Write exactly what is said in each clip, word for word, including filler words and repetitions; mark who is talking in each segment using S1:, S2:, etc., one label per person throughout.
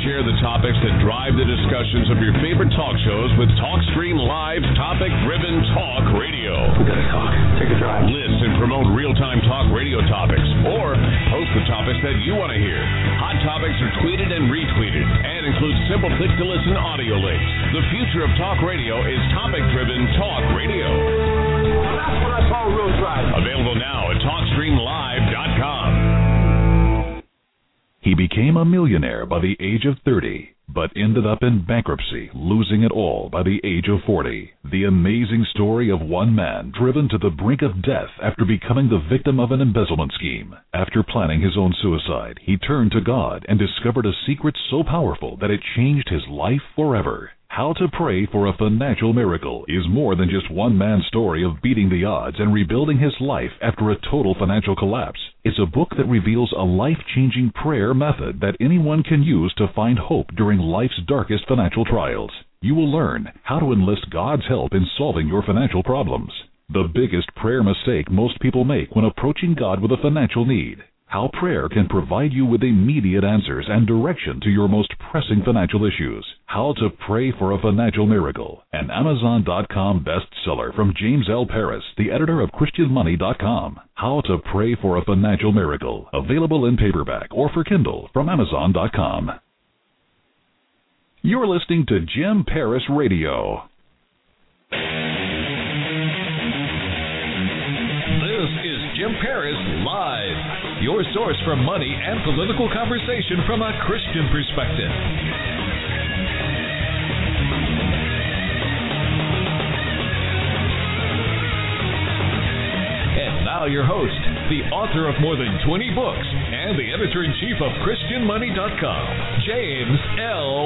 S1: share the topics that drive the discussions of your favorite talk shows with TalkStream Live topic-driven talk radio.
S2: We gotta talk. Take a drive.
S1: List and promote real-time talk radio topics, or post the topics that you want to hear. Hot topics are tweeted and retweeted, and include simple click-to-listen audio links. The future of talk radio is topic-driven talk radio.
S2: Well, that's what I call real drive.
S1: Available now at talk stream live dot com.
S3: He became a millionaire by the age of thirty, but ended up in bankruptcy, losing it all by the age of forty. The amazing story of one man driven to the brink of death after becoming the victim of an embezzlement scheme. After planning his own suicide, he turned to God and discovered a secret so powerful that it changed his life forever. How to Pray for a Financial Miracle is more than just one man's story of beating the odds and rebuilding his life after a total financial collapse. It's a book that reveals a life-changing prayer method that anyone can use to find hope during life's darkest financial trials. You will learn how to enlist God's help in solving your financial problems. The biggest prayer mistake most people make when approaching God with a financial need. How prayer can provide you with immediate answers and direction to your most pressing financial issues. How to Pray for a Financial Miracle, an Amazon dot com bestseller from James L. Paris, the editor of Christian Money dot com. How to Pray for a Financial Miracle, available in paperback or for Kindle from Amazon dot com. You're listening to Jim Paris Radio.
S4: This is Jim Paris Live, your source for money and political conversation from a Christian perspective. And now your host, the author of more than twenty books and the editor-in-chief of Christian Money dot com, James L.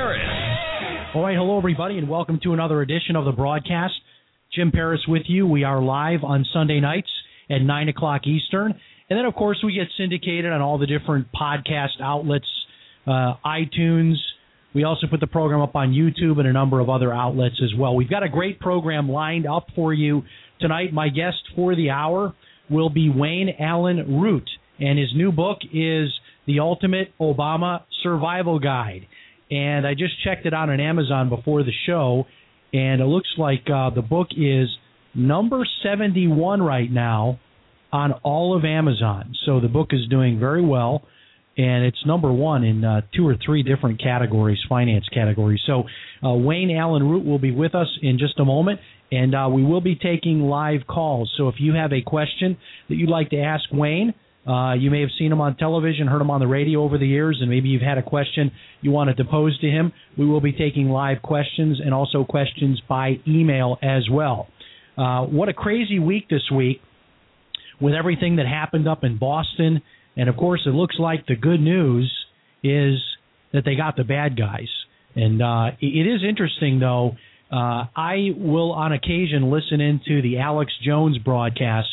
S4: Paris.
S5: All right, hello everybody, and welcome to another edition of the broadcast. Jim Paris with you. We are live on Sunday nights at nine o'clock Eastern. And then, of course, we get syndicated on all the different podcast outlets, uh, iTunes. We also put the program up on YouTube and a number of other outlets as well. We've got a great program lined up for you tonight. My guest for the hour will be Wayne Allyn Root, and his new book is The Ultimate Obama Survival Guide. And I just checked it out on Amazon before the show, and it looks like uh, the book is number seventy-one right now on all of Amazon. So the book is doing very well, and it's number one in uh, two or three different categories, finance categories. So uh, Wayne Allyn Root will be with us in just a moment, and uh, we will be taking live calls. So if you have a question that you'd like to ask Wayne, uh, you may have seen him on television, heard him on the radio over the years, and maybe you've had a question you wanted to pose to him. We will be taking live questions and also questions by email as well. Uh, what a crazy week this week with everything that happened up in Boston. And, of course, it looks like the good news is that they got the bad guys. And uh, it is interesting, though. Uh, I will, on occasion, listen into the Alex Jones broadcast,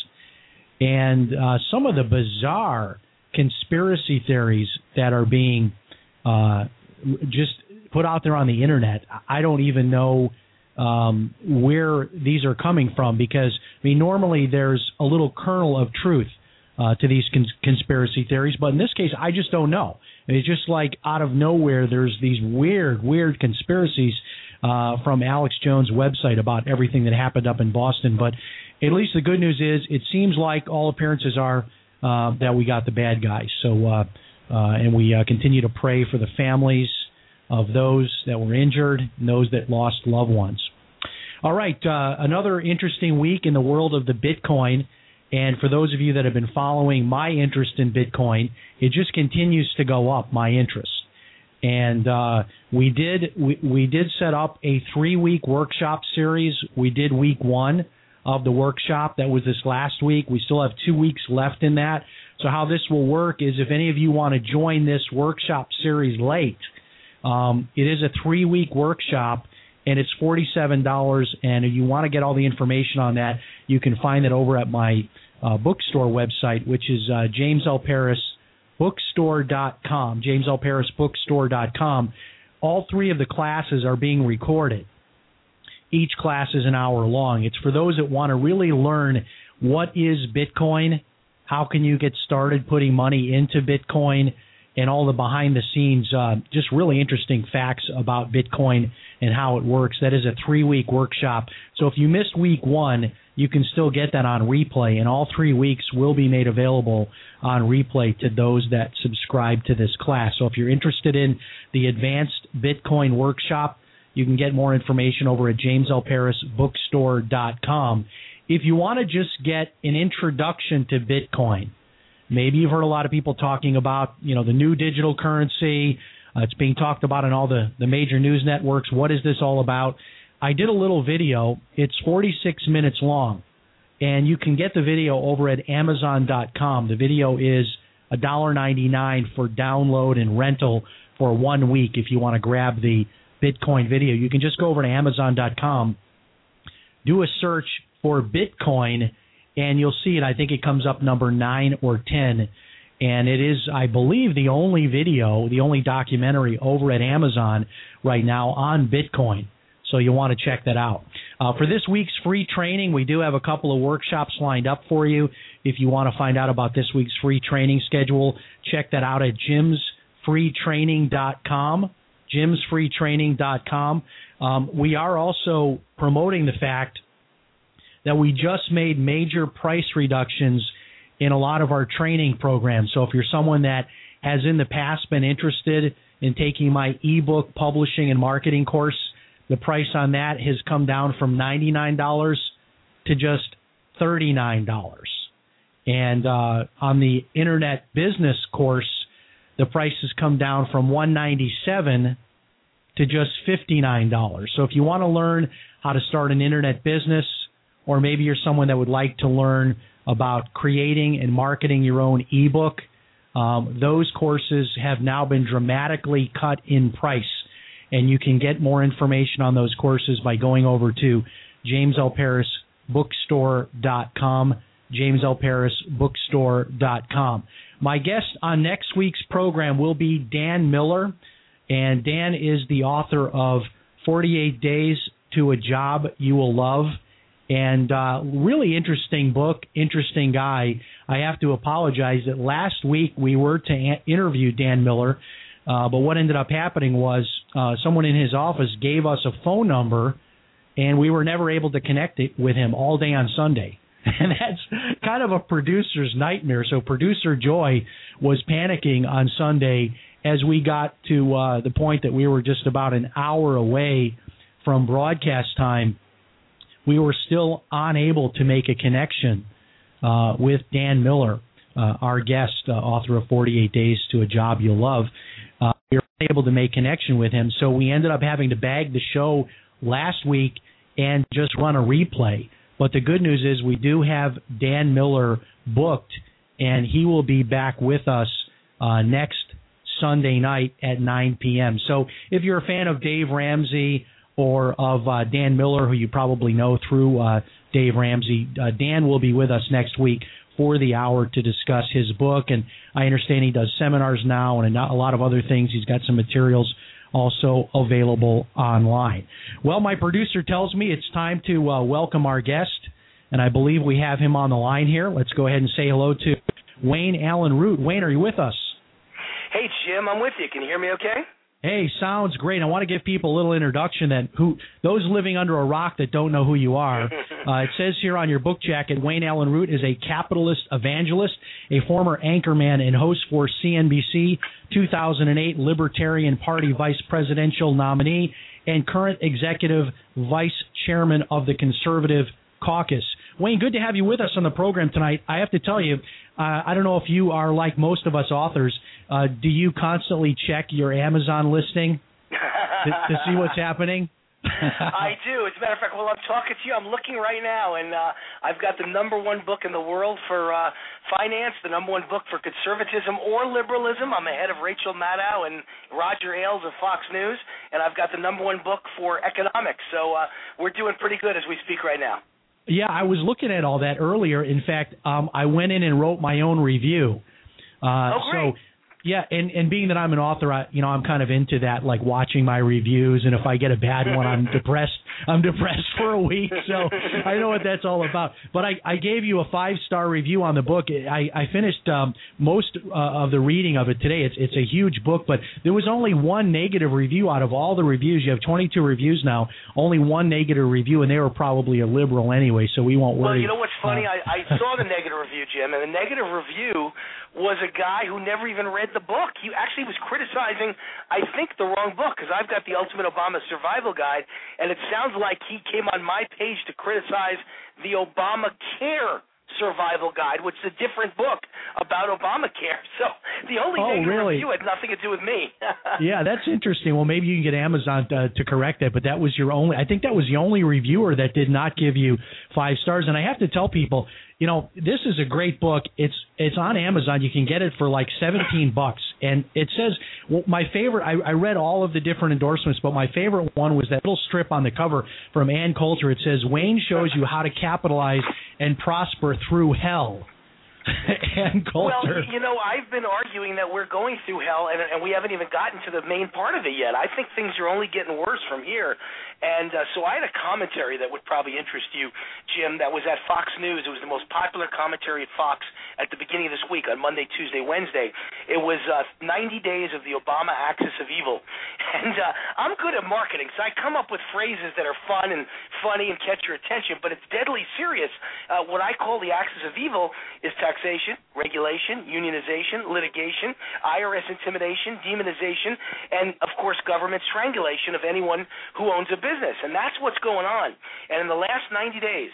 S5: and uh, some of the bizarre conspiracy theories that are being uh, just put out there on the Internet. I don't even know Um, where these are coming from, because I mean normally there's a little kernel of truth uh, to these cons- conspiracy theories, but in this case I just don't know. And it's just like out of nowhere there's these weird, weird conspiracies uh, from Alex Jones' website about everything that happened up in Boston. But at least the good news is it seems like all appearances are uh, that we got the bad guys. So uh, uh, and we uh, continue to pray for the families of those that were injured and those that lost loved ones. All right, uh, another interesting week in the world of the Bitcoin. And for those of you that have been following my interest in Bitcoin, it just continues to go up, my interest. And uh, we did we, we did set up a three-week workshop series. We did week one of the workshop. That was this last week. We still have two weeks left in that. So how this will work is if any of you want to join this workshop series late, um, it is a three-week workshop, and it's forty-seven dollars, and if you want to get all the information on that, you can find it over at my uh, bookstore website, which is uh, james l paris bookstore dot com, james l paris bookstore dot com. All three of the classes are being recorded. Each class is an hour long. It's for those that want to really learn what is Bitcoin, how can you get started putting money into Bitcoin, and all the behind-the-scenes, uh, just really interesting facts about Bitcoin and how it works. That is a three-week workshop. So if you missed week one, you can still get that on replay, and all three weeks will be made available on replay to those that subscribe to this class. So if you're interested in the Advanced Bitcoin Workshop, you can get more information over at james l paris bookstore dot com. If you want to just get an introduction to Bitcoin, maybe you've heard a lot of people talking about, you know, the new digital currency. Uh, it's being talked about in all the, the major news networks. What is this all about? I did a little video. It's forty-six minutes long, and you can get the video over at amazon dot com. The video is one dollar ninety-nine for download and rental for one week if you want to grab the Bitcoin video. You can just go over to amazon dot com, do a search for Bitcoin, and you'll see it. I think it comes up number nine or ten, and it is, I believe, the only video, the only documentary over at Amazon right now on Bitcoin. So you'll want to check that out. Uh, for this week's free training, we do have a couple of workshops lined up for you. If you want to find out about this week's free training schedule, check that out at jims free training dot com, jims free training dot com. Um, we are also promoting the fact that we just made major price reductions in a lot of our training programs. So if you're someone that has in the past been interested in taking my ebook publishing and marketing course, the price on that has come down from ninety-nine dollars to just thirty-nine dollars. And uh, on the Internet Business course, the price has come down from one hundred ninety-seven dollars to just fifty-nine dollars. So if you want to learn how to start an Internet business, or maybe you're someone that would like to learn about creating and marketing your own ebook, um, those courses have now been dramatically cut in price. And you can get more information on those courses by going over to james l paris bookstore dot com, james l paris bookstore dot com. My guest on next week's program will be Dan Miller, and Dan is the author of forty-eight days to a Job You Will Love. And uh, really interesting book, interesting guy. I have to apologize that last week we were to a- interview Dan Miller, uh, but what ended up happening was uh, someone in his office gave us a phone number, and we were never able to connect it with him all day on Sunday. And that's kind of a producer's nightmare. So producer Joy was panicking on Sunday as we got to uh, the point that we were just about an hour away from broadcast time. We were still unable to make a connection uh, with Dan Miller, uh, our guest, uh, author of forty-eight days to a Job You'll Love. Uh, we were unable to make connection with him, so we ended up having to bag the show last week and just run a replay. But the good news is we do have Dan Miller booked, and he will be back with us uh, next Sunday night at nine p.m. So if you're a fan of Dave Ramsey or of uh, Dan Miller, who you probably know through uh, Dave Ramsey, uh, Dan will be with us next week for the hour to discuss his book. And I understand he does seminars now and a lot of other things. He's got some materials also available online. Well, my producer tells me it's time to uh, welcome our guest, and I believe we have him on the line here. Let's go ahead and say hello to Wayne Allyn Root. Wayne, are you with us?
S2: Hey, Jim, I'm with you. Can you hear me okay?
S5: Hey, sounds great. I want to give people a little introduction that who those living under a rock that don't know who you are. Uh, it says here on your book jacket, Wayne Allyn Root is a capitalist evangelist, a former anchorman and host for C N B C, two thousand eight Libertarian Party vice presidential nominee, and current executive vice chairman of the Conservative Caucus. Wayne, good to have you with us on the program tonight. I have to tell you, uh, I don't know if you are like most of us authors. Uh, do you constantly check your Amazon listing to, to see what's happening?
S2: I do. As a matter of fact, while I'm talking to you, I'm looking right now, and uh, I've got the number one book in the world for uh, finance, the number one book for conservatism or liberalism. I'm ahead of Rachel Maddow and Roger Ailes of Fox News, and I've got the number one book for economics. So uh, we're doing pretty good as we speak right now.
S5: Yeah, I was looking at all that earlier. In fact, um, I went in and wrote my own review. Uh,
S2: oh, great.
S5: So, yeah, and, and being that I'm an author, I, you know, I'm kind of into that, like watching my reviews, and if I get a bad one, I'm depressed I'm depressed for a week, so I know what that's all about. But I, I gave you a five-star review on the book. I, I finished um, most uh, of the reading of it today. It's it's a huge book, but there was only one negative review out of all the reviews. You have twenty-two reviews now, only one negative review, and they were probably a liberal anyway, so we won't worry.
S2: Well, you know what's funny?
S5: Uh,
S2: I, I saw the negative review, Jim, and the negative review was a guy who never even read the book. He actually was criticizing, I think, the wrong book, because I've got the Ultimate Obama Survival Guide, and it sounds like he came on my page to criticize the Obamacare Survival Guide, which is a different book about Obamacare. So the only
S5: oh,
S2: negative
S5: really?
S2: review had nothing to do with me.
S5: Yeah, that's interesting. Well, maybe you can get Amazon to, to correct that, but that was your only, I think that was the only reviewer that did not give you five stars. And I have to tell people, you know, this is a great book. It's it's on Amazon. You can get it for like seventeen bucks. And it says, well, my favorite, I, I read all of the different endorsements, but my favorite one was that little strip on the cover from Ann Coulter. It says, Wayne shows you how to capitalize and prosper through hell. Ann Coulter.
S2: Well, you know, I've been arguing that we're going through hell, and, and we haven't even gotten to the main part of it yet. I think things are only getting worse from here. And uh, so I had a commentary that would probably interest you, Jim, that was at Fox News. It was the most popular commentary at Fox at the beginning of this week on Monday, Tuesday, Wednesday. It was uh, ninety days of the Obama Axis of Evil. And uh, I'm good at marketing, so I come up with phrases that are fun and funny and catch your attention, but it's deadly serious. Uh, what I call the Axis of Evil is taxation, regulation, unionization, litigation, I R S intimidation, demonization, and, of course, government strangulation of anyone who owns a business. And that's what's going on. And in the last ninety days,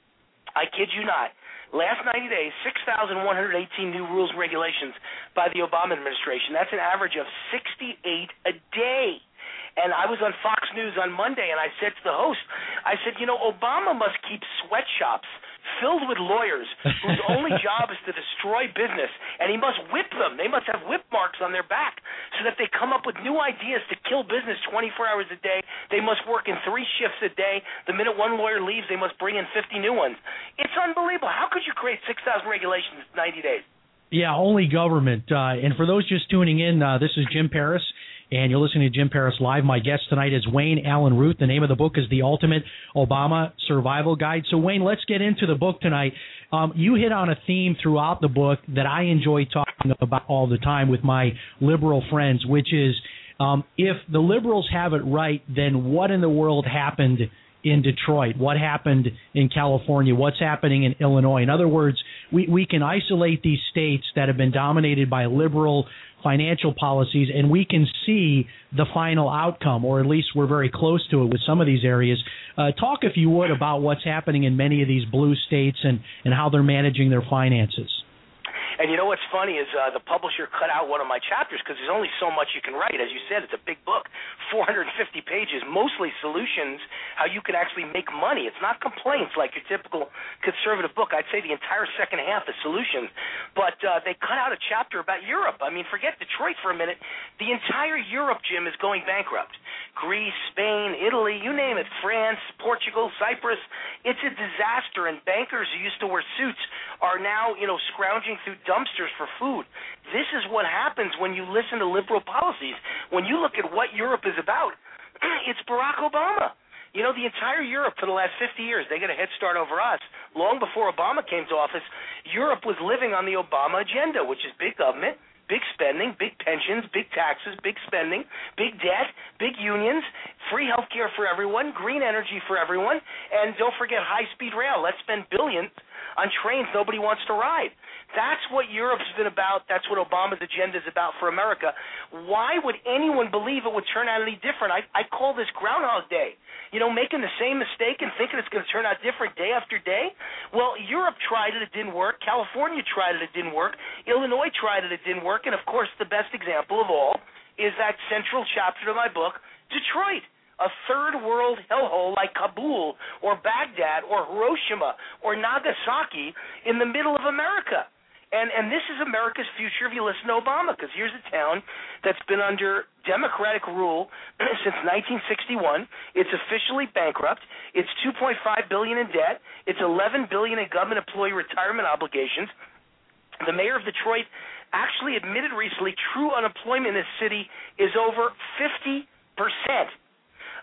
S2: I kid you not, last ninety days, six thousand one hundred eighteen new rules and regulations by the Obama administration. That's an average of sixty-eight a day. And I was on Fox News on Monday, and I said to the host, I said, you know, Obama must keep sweatshops filled with lawyers whose only job is to destroy business, and he must whip them. They must have whip marks on their back so that they come up with new ideas to kill business twenty-four hours a day. They must work in three shifts a day. The minute one lawyer leaves, they must bring in fifty new ones. It's unbelievable. How could you create six thousand regulations in ninety days?
S5: Yeah, only government. Uh, and for those just tuning in, uh, this is Jim Paris, and you're listening to Jim Paris Live. My guest tonight is Wayne Allyn Root. The name of the book is The Ultimate Obama Survival Guide. So, Wayne, let's get into the book tonight. Um, you hit on a theme throughout the book that I enjoy talking about all the time with my liberal friends, which is um, if the liberals have it right, then what in the world happened in Detroit? What happened in California? What's happening in Illinois? In other words, we, we can isolate these states that have been dominated by liberal financial policies, and we can see the final outcome, or at least we're very close to it with some of these areas. Uh, talk, if you would, about what's happening in many of these blue states and, and how they're managing their finances.
S2: And you know what's funny is uh, the publisher cut out one of my chapters because there's only so much you can write. As you said, it's a big book, four hundred fifty pages, mostly solutions, how you can actually make money. It's not complaints like your typical conservative book. I'd say the entire second half is solutions. But uh, they cut out a chapter about Europe. I mean, forget Detroit for a minute. The entire Europe, Jim, is going bankrupt. Greece, Spain, Italy, you name it, France, Portugal, Cyprus. It's a disaster, and bankers who used to wear suits are now, you know, scrounging through dumpsters for food. This is what happens when you listen to liberal policies. When you look at what Europe is about, it's Barack Obama. You know, the entire Europe for the last fifty years, they got a head start over us. Long before Obama came to office, Europe was living on the Obama agenda, which is big government, big spending, big pensions, big taxes, big spending, big debt, big unions, free health care for everyone, green energy for everyone, and don't forget high-speed rail. Let's spend billions on trains nobody wants to ride. That's what Europe's been about. That's what Obama's agenda is about for America. Why would anyone believe it would turn out any different? I, I call this Groundhog Day. You know, making the same mistake and thinking it's going to turn out different day after day. Well, Europe tried it. It didn't work. California tried it. It didn't work. Illinois tried it. It didn't work. And, of course, the best example of all is that central chapter of my book, Detroit. A third world hellhole like Kabul or Baghdad or Hiroshima or Nagasaki in the middle of America. And and this is America's future if you listen to Obama, because here's a town that's been under Democratic rule since nineteen sixty-one. It's officially bankrupt. It's two point five billion dollars in debt. It's eleven billion dollars in government employee retirement obligations. The mayor of Detroit actually admitted recently true unemployment in this city is over fifty percent.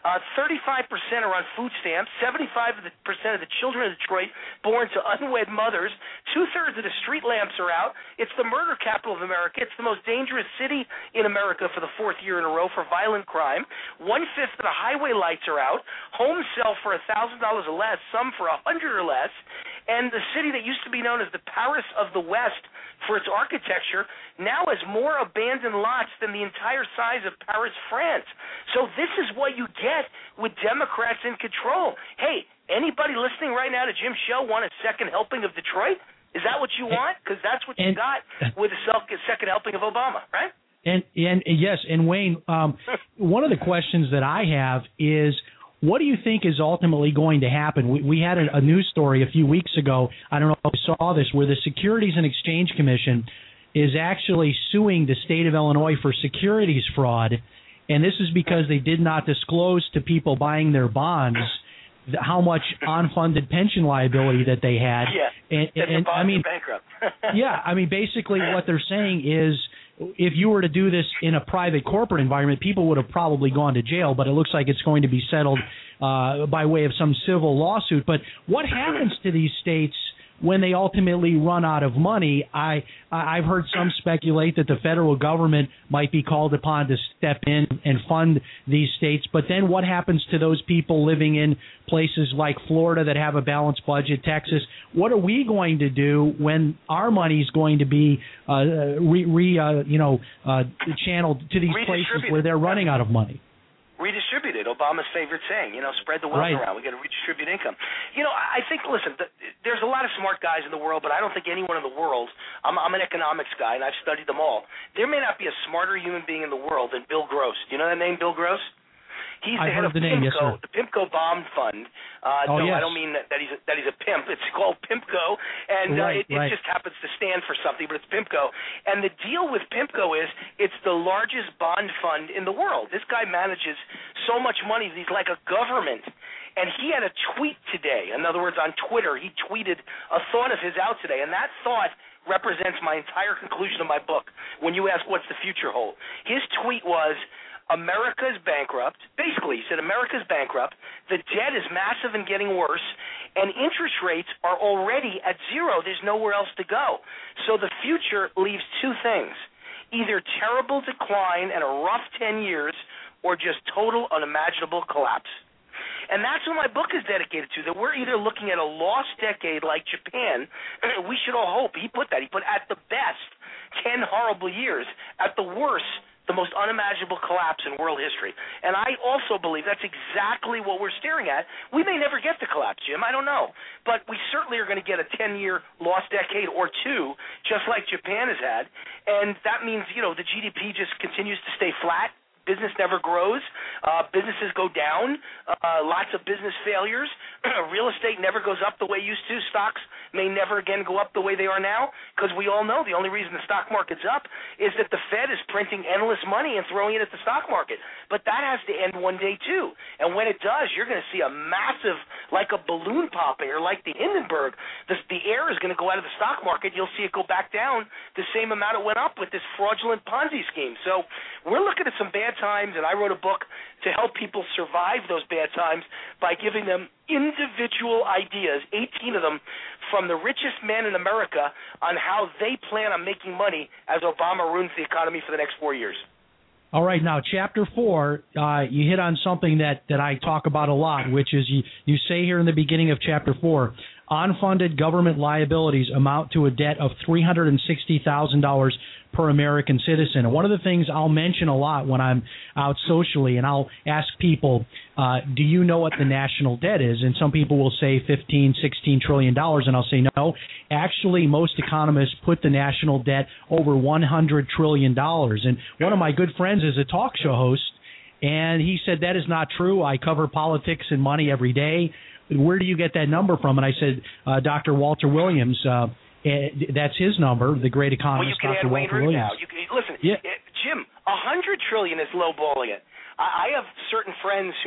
S2: Uh, thirty-five percent are on food stamps. seventy-five percent of the children of Detroit born to unwed mothers. Two-thirds of the street lamps are out. It's the murder capital of America. It's the most dangerous city in America for the fourth year in a row for violent crime. One-fifth of the highway lights are out. Homes sell for one thousand dollars or less, some for one hundred dollars or less. And the city that used to be known as the Paris of the West for its architecture now has more abandoned lots than the entire size of Paris, France. So this is what you get with Democrats in control. Hey, anybody listening right now to Jim's show want a second helping of Detroit? Is that what you want? Because that's what you
S5: and,
S2: got with a second helping of Obama, right?
S5: And, and yes, and Wayne, um, one of the questions that I have is, what do you think is ultimately going to happen? We, we had a, a news story a few weeks ago, I don't know if you saw this, where the Securities and Exchange Commission is actually suing the state of Illinois for securities fraud, and this is because they did not disclose to people buying their bonds how much unfunded pension liability that they had.
S2: Yeah,
S5: and,
S2: and,
S5: and I mean,
S2: bankrupt.
S5: yeah, I mean, basically what they're saying is, if you were to do this in a private corporate environment, people would have probably gone to jail, but it looks like it's going to be settled uh, by way of some civil lawsuit. But what happens to these states when they ultimately run out of money? I, I've heard some speculate that the federal government might be called upon to step in and fund these states. But then what happens to those people living in places like Florida that have a balanced budget, Texas? What are we going to do when our money is going to be uh, re, re uh, you know, uh, channeled to these places where they're running out of money?
S2: Redistributed, Obama's favorite saying, you know, spread the wealth
S5: right.
S2: around. We got to redistribute income. You know, I think, listen, the, there's a lot of smart guys in the world, but I don't think anyone in the world, I'm, I'm an economics guy, and I've studied them all. There may not be a smarter human being in the world than Bill Gross. Do you know that name, Bill Gross? He's the
S5: I've
S2: head
S5: heard
S2: of
S5: the name,
S2: PIMCO,
S5: yes, sir.
S2: the PIMCO Bond Fund. Uh,
S5: oh,
S2: no,
S5: yes.
S2: I don't mean that, that he's a, that he's a pimp. It's called PIMCO, and
S5: right,
S2: uh, it, it
S5: right.
S2: just happens to stand for something, but it's PIMCO. And the deal with PIMCO is it's the largest bond fund in the world. This guy manages so much money that he's like a government. And he had a tweet today. In other words, on Twitter, he tweeted a thought of his out today, and that thought represents my entire conclusion of my book when you ask what's the future hold. His tweet was, America's bankrupt. Basically, he said America's bankrupt, the debt is massive and getting worse, and interest rates are already at zero. There's nowhere else to go. So the future leaves two things, either terrible decline and a rough ten years or just total unimaginable collapse. And that's what my book is dedicated to, that we're either looking at a lost decade like Japan. We should all hope. He put that. He put at the best ten horrible years, at the worst the most unimaginable collapse in world history. And I also believe that's exactly what we're staring at. We may never get the collapse, Jim. I don't know. But we certainly are going to get a ten-year lost decade or two, just like Japan has had. And that means, you know, the G D P just continues to stay flat. Business never grows. Uh, businesses go down. Uh, lots of business failures. Real estate never goes up the way it used to. Stocks may never again go up the way they are now, because we all know the only reason the stock market's up is that the Fed is printing endless money and throwing it at the stock market. But that has to end one day too. And when it does, you're going to see a massive, like a balloon popping or like the Hindenburg. The, the air is going to go out of the stock market. You'll see it go back down the same amount it went up with this fraudulent Ponzi scheme. So we're looking at some bad times, and I wrote a book to help people survive those bad times by giving them individual ideas, eighteen of them, from the richest men in America on how they plan on making money as Obama ruins the economy for the next four years.
S5: All right, now chapter four, uh, you hit on something that, that I talk about a lot, which is you, you say here in the beginning of chapter four, unfunded government liabilities amount to a debt of three hundred sixty thousand dollars per American citizen. And one of the things I'll mention a lot when I'm out socially, and I'll ask people, uh, do you know what the national debt is? And some people will say fifteen, sixteen trillion dollars, and I'll say no. Actually, most economists put the national debt over one hundred trillion dollars. And one of my good friends is a talk show host, and he said, that is not true. I cover politics and money every day. Where do you get that number from? And I said, uh, Doctor Walter Williams, uh, that's his number, the great economist,
S2: well, you can
S5: Doctor
S2: add
S5: Walter
S2: Wayne Root
S5: Williams.
S2: now. You can, listen,
S5: yeah.
S2: Jim, one hundred trillion dollars is lowballing it. I have certain friends who are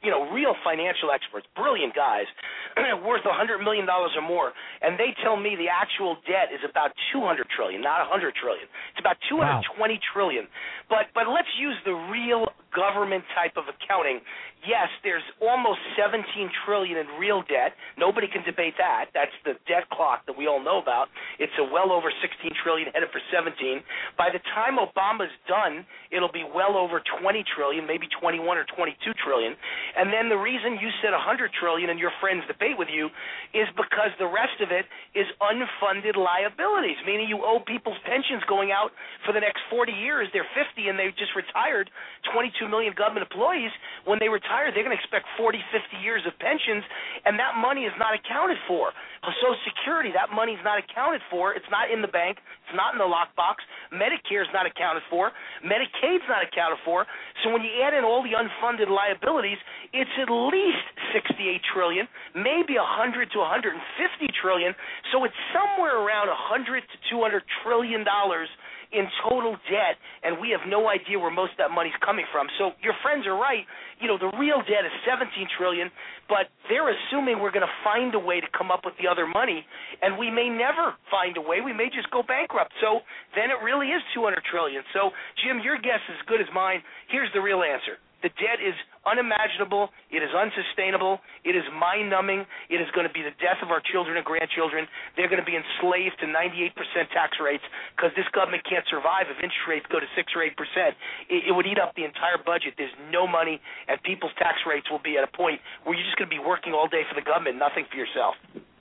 S2: you know, real financial experts, brilliant guys, worth one hundred million dollars or more, and they tell me the actual debt is about two hundred trillion dollars, not one hundred trillion dollars. It's about two hundred twenty wow. trillion dollars. But, but let's use the real government type of accounting. Yes, there's almost seventeen trillion dollars in real debt. Nobody can debate that. That's the debt clock that we all know about. It's a well over sixteen trillion dollars, headed for seventeen. By the time Obama's done, it'll be well over twenty trillion dollars, maybe twenty-one or twenty-two trillion dollars. And then the reason you said one hundred trillion dollars and your friends debate with you is because the rest of it is unfunded liabilities, meaning you owe people's pensions going out for the next forty years. They're fifty and they've just retired, twenty-two million government employees. When they retire, they're going to expect forty, fifty years of pensions, and that money is not accounted for. Social Security, that money is not accounted for. It's not in the bank. It's not in the lockbox. Medicare is not accounted for. Medicaid's not accounted for. So when you add in all the unfunded liabilities, it's at least sixty-eight trillion dollars, maybe one hundred to one hundred fifty trillion dollars. So it's somewhere around one hundred to two hundred trillion dollars in total debt, and we have no idea where most of that money's coming from. So your friends are right. You know, the real debt is seventeen trillion dollars, but they're assuming we're going to find a way to come up with the other money, and we may never find a way. We may just go bankrupt. So then it really is two hundred trillion dollars. So, Jim, your guess is as good as mine. Here's the real answer. The debt is unimaginable. It is unsustainable. It is mind-numbing. It is going to be the death of our children and grandchildren. They're going to be enslaved to ninety-eight percent tax rates because this government can't survive if interest rates go to six or eight percent. It, it would eat up the entire budget. There's no money, and people's tax rates will be at a point where you're just going to be working all day for the government, nothing for yourself.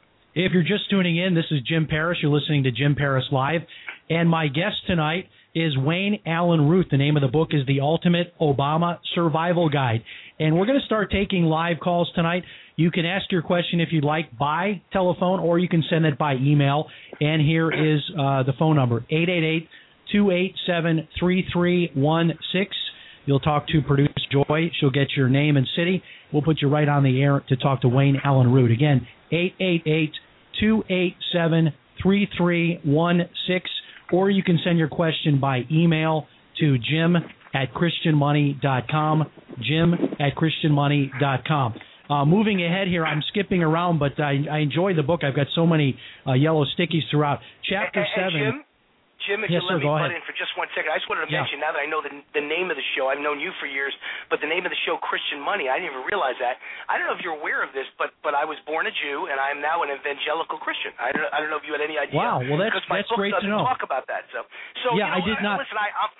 S5: If you're just tuning in, this is Jim Paris. You're listening to Jim Paris Live, and my guest tonight is Wayne Allyn Root. The name of the book is The Ultimate Obama Survival Guide. And we're going to start taking live calls tonight. You can ask your question if you'd like by telephone, or you can send it by email. And here is uh, the phone number, eight eight eight, two eight seven, three three one six. You'll talk to producer Joy. She'll get your name and city. We'll put you right on the air to talk to Wayne Allyn Root. Again, eight eight eight, two eight seven, three three one six. Or you can send your question by email to jim at christian money dot com, jim at christian money dot com. Uh, moving ahead here, I'm skipping around, but I, I enjoy the book. I've got so many uh, yellow stickies throughout. Chapter
S2: hey,
S5: seven.
S2: Jim? Jim, if
S5: yes,
S2: you
S5: sir,
S2: let me
S5: go
S2: butt
S5: ahead.
S2: in for just one second, I just wanted to
S5: yeah.
S2: mention, now that I know the, the name of the show, I've known you for years, but the name of the show, Christian Money, I didn't even realize that. I don't know if you're aware of this, but but I was born a Jew, and I am now an evangelical Christian. I don't, I don't know if you had any idea.
S5: Wow, well, that's,
S2: my
S5: that's
S2: book
S5: great to know.
S2: talk about that. So, so
S5: yeah,
S2: you know,
S5: I did
S2: I,
S5: not.
S2: Listen, I, I'm...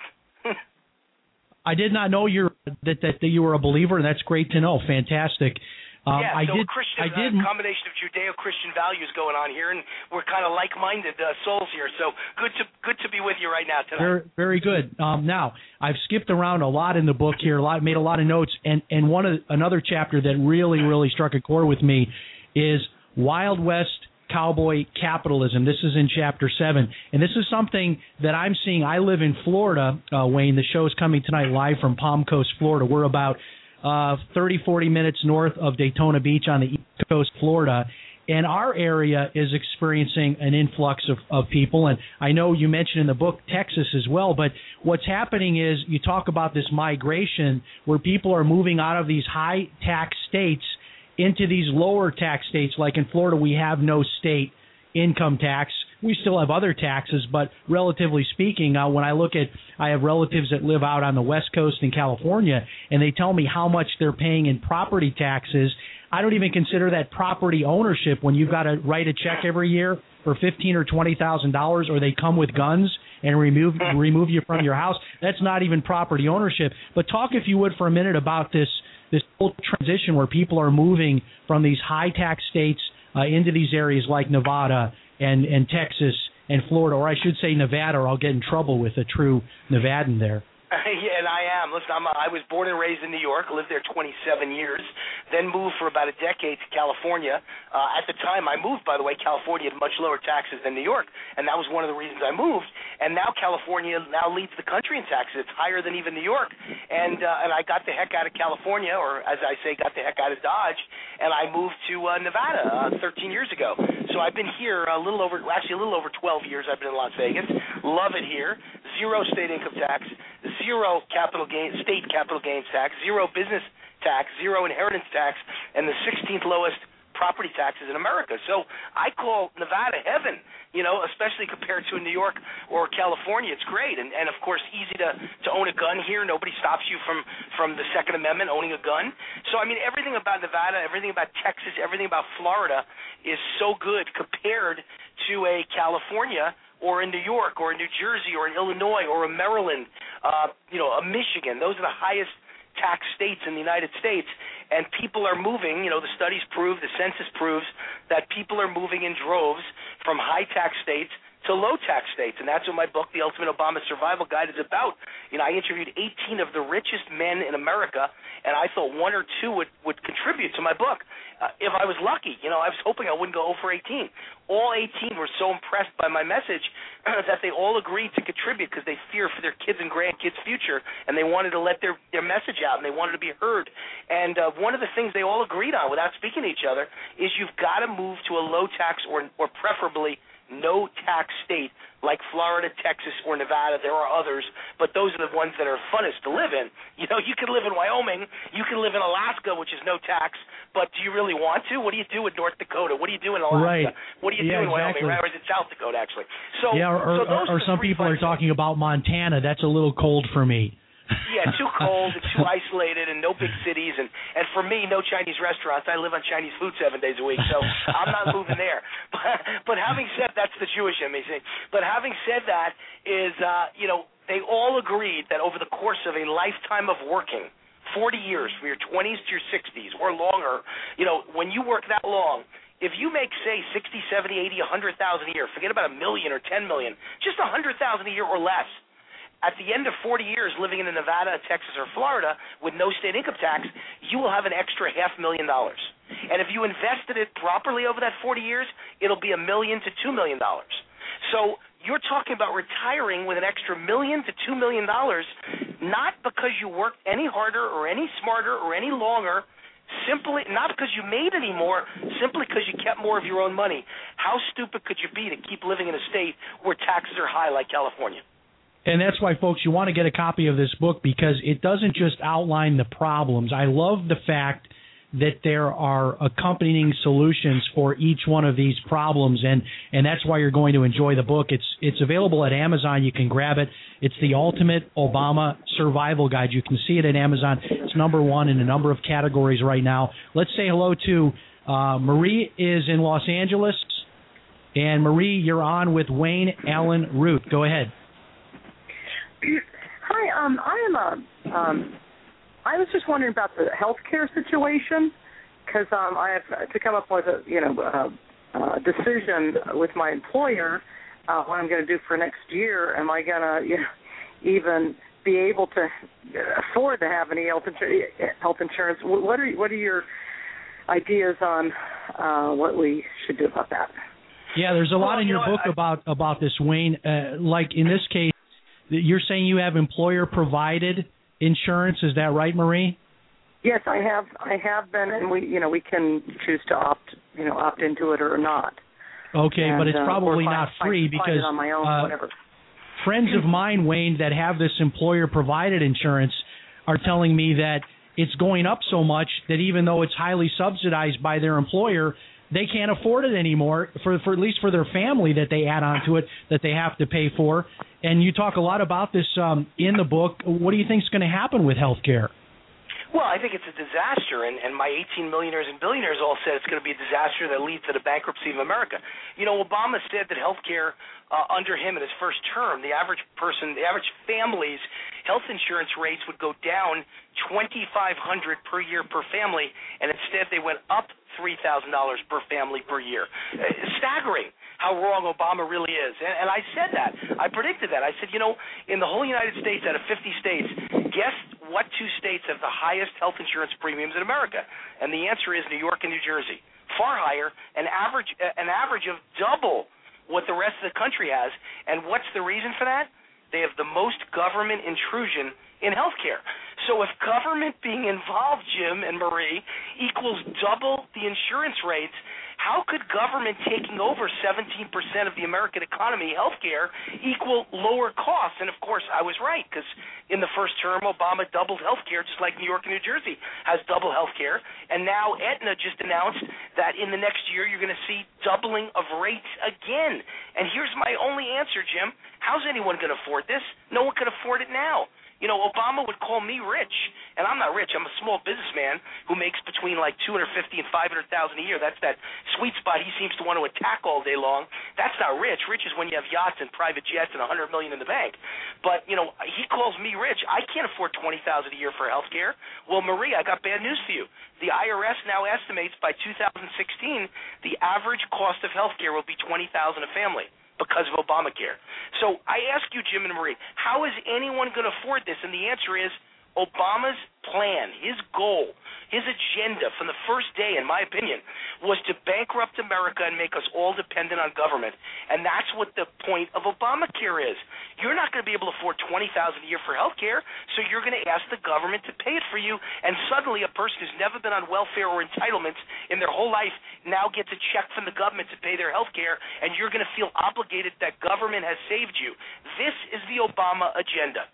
S5: I did not know you're, that, that, that you were a believer, and that's great to know. Fantastic. Um,
S2: yeah,
S5: I
S2: so
S5: did,
S2: Christian,
S5: I did,
S2: a combination of Judeo-Christian values going on here, and we're kind of like-minded uh, souls here. So good to good to be with you right now tonight.
S5: Very, very good. Um, now, I've skipped around a lot in the book here, a lot, made a lot of notes, and, and one of another chapter that really, really struck a chord with me is Wild West Cowboy Capitalism. This is in chapter seven, and this is something that I'm seeing. I live in Florida, uh, Wayne. The show is coming tonight live from Palm Coast, Florida. We're about Uh, thirty, forty minutes north of Daytona Beach on the East Coast, Florida. And our area is experiencing an influx of, of people. And I know you mentioned in the book Texas as well. But what's happening is you talk about this migration where people are moving out of these high-tax states into these lower-tax states. Like in Florida, we have no state income tax. We still have other taxes, but relatively speaking, uh, when I look at, I have relatives that live out on the West Coast in California, and they tell me how much they're paying in property taxes. I don't even consider that property ownership when you've got to write a check every year for fifteen or twenty thousand dollars, or they come with guns and remove remove you from your house. That's not even property ownership. But talk, if you would, for a minute about this this whole transition where people are moving from these high tax states uh, into these areas like Nevada and, and Texas and Florida, or I should say Nevada, or I'll get in trouble with a true Nevadan there.
S2: Yeah, and I am. Listen, I'm a, I was born and raised in New York, lived there twenty-seven years, then moved for about a decade to California. Uh, at the time I moved, by the way, California had much lower taxes than New York, and that was one of the reasons I moved. And now California now leads the country in taxes. It's higher than even New York. And uh, and I got the heck out of California, or as I say, got the heck out of Dodge, and I moved to uh, Nevada uh, thirteen years ago. So I've been here a little over, actually a little over twelve years I've been in Las Vegas. Love it here. Zero state income tax, zero capital gain, state capital gains tax, zero business tax, zero inheritance tax, and the sixteenth lowest property taxes in America. So I call Nevada heaven, you know, especially compared to New York or California. It's great. And, and of course, easy to, to own a gun here. Nobody stops you from, from the Second Amendment owning a gun. So, I mean, everything about Nevada, everything about Texas, everything about Florida is so good compared to a California or in New York or in New Jersey or in Illinois or in Maryland, uh, you know, a Michigan. Those are the highest tax states in the United States, and people are moving. You know, the studies prove, the census proves that people are moving in droves from high tax states to low tax states, and that's what my book, The Ultimate Obama Survival Guide, is about. You know, I interviewed eighteen of the richest men in America, and I thought one or two would, would contribute to my book. Uh, if I was lucky, you know, I was hoping I wouldn't go zero for eighteen. All eighteen were so impressed by my message that they all agreed to contribute because they fear for their kids' and grandkids' future, and they wanted to let their, their message out, and they wanted to be heard. And uh, one of the things they all agreed on, without speaking to each other, is you've got to move to a low tax or, or preferably no tax state like Florida, Texas, or Nevada. There are others, but those are the ones that are funnest to live in. You know, you can live in Wyoming, you can live in Alaska, which is no tax, but do you really want to? What do you do in North Dakota? What do you do in Alaska?
S5: Right.
S2: What do you
S5: yeah,
S2: do in
S5: exactly.
S2: Wyoming? Or is it South Dakota, actually? So,
S5: yeah, or,
S2: so those
S5: or, or
S2: are
S5: some people are
S2: states.
S5: talking about Montana. That's a little cold for me.
S2: Yeah, too cold and too isolated and no big cities. And, and for me, no Chinese restaurants. I live on Chinese food seven days a week, so I'm not moving there. But, but having said that's the Jewish in me. See? But having said that is, uh, you know, they all agreed that over the course of a lifetime of working, forty years, from your twenties to your sixties or longer, you know, when you work that long, if you make, say, sixty, seventy, eighty, one hundred thousand a year, forget about a million or ten million, just one hundred thousand a year or less, at the end of forty years living in Nevada, Texas, or Florida with no state income tax, you will have an extra half million dollars. And if you invested it properly over that forty years, it'll be a million to two million dollars. So you're talking about retiring with an extra million to two million dollars, not because you worked any harder or any smarter or any longer, simply not because you made any more, simply because you kept more of your own money. How stupid could you be to keep living in a state where taxes are high like California?
S5: And that's why, folks, you want to get a copy of this book because it doesn't just outline the problems. I love the fact that there are accompanying solutions for each one of these problems, and, and that's why you're going to enjoy the book. It's it's available at Amazon. You can grab it. It's The Ultimate Obama Survival Guide. You can see it at Amazon. It's number one in a number of categories right now. Let's say hello to uh, Marie is in Los Angeles. And, Marie, you're on with Wayne Allyn Root. Go ahead.
S6: Hi, um, I am a. Um, I was just wondering about the healthcare situation because um, I have to come up with a you know a, a decision with my employer uh, what I'm going to do for next year. Am I going to you know, even be able to afford to have any health insurance? Health insurance? What are what are your ideas on uh, what we should do about that?
S5: Yeah, there's a lot
S2: well,
S5: in your
S2: you know,
S5: book
S2: I,
S5: about about this, Wayne. Uh, like in this case. You're saying you have employer-provided insurance, is that right, Marie?
S6: Yes, I have. I have been, and we, you know, we can choose to opt, you know, opt into it or not.
S5: Okay,
S6: and,
S5: but it's
S6: uh,
S5: probably
S6: find,
S5: not free
S6: find,
S5: because
S6: find it on my own,
S5: uh,
S6: whatever.
S5: friends of mine, Wayne, that have this employer-provided insurance are telling me that it's going up so much that even though it's highly subsidized by their employer, they can't afford it anymore, for, for at least for their family that they add on to it, that they have to pay for. And you talk a lot about this um, in the book. What do you think is going to happen with health care?
S2: Well, I think it's a disaster, and, and my eighteen millionaires and billionaires all said it's going to be a disaster that leads to the bankruptcy of America. You know, Obama said that health care uh, under him in his first term, the average person, the average family's health insurance rates would go down twenty-five hundred dollars per year per family, and instead they went up three thousand dollars per family per year. Uh, staggering how wrong Obama really is. And, and I said that. I predicted that. I said, you know, in the whole United States, out of fifty states, guess what two states have the highest health insurance premiums in America? And the answer is New York and New Jersey. Far higher, an average, an average of double what the rest of the country has. And what's the reason for that? They have the most government intrusion in healthcare. So if government being involved, Jim and Marie, equals double the insurance rates, how could government taking over seventeen percent of the American economy, healthcare, equal lower costs? And, of course, I was right, because in the first term, Obama doubled healthcare, just like New York and New Jersey has double healthcare. And now Aetna just announced that in the next year you're going to see doubling of rates again. And here's my only answer, Jim. How's anyone going to afford this? No one can afford it now. You know, Obama would call me rich, and I'm not rich. I'm a small businessman who makes between like two hundred fifty and five hundred thousand a year. That's that sweet spot he seems to want to attack all day long. That's not rich. Rich is when you have yachts and private jets and a hundred million in the bank. But you know, he calls me rich. I can't afford twenty thousand a year for health care. Well, Marie, I got bad news for you. The I R S now estimates by two thousand sixteen the average cost of health care will be twenty thousand a family, because of Obamacare. So I ask you, Jim and Marie, how is anyone going to afford this? And the answer is Obama's plan, his goal, his agenda from the first day, in my opinion, was to bankrupt America and make us all dependent on government. And that's what the point of Obamacare is. You're not going to be able to afford twenty thousand dollars a year for health care, so you're going to ask the government to pay it for you, and suddenly a person who's never been on welfare or entitlements in their whole life now gets a check from the government to pay their health care, and you're going to feel obligated that government has saved you. This is the Obama agenda.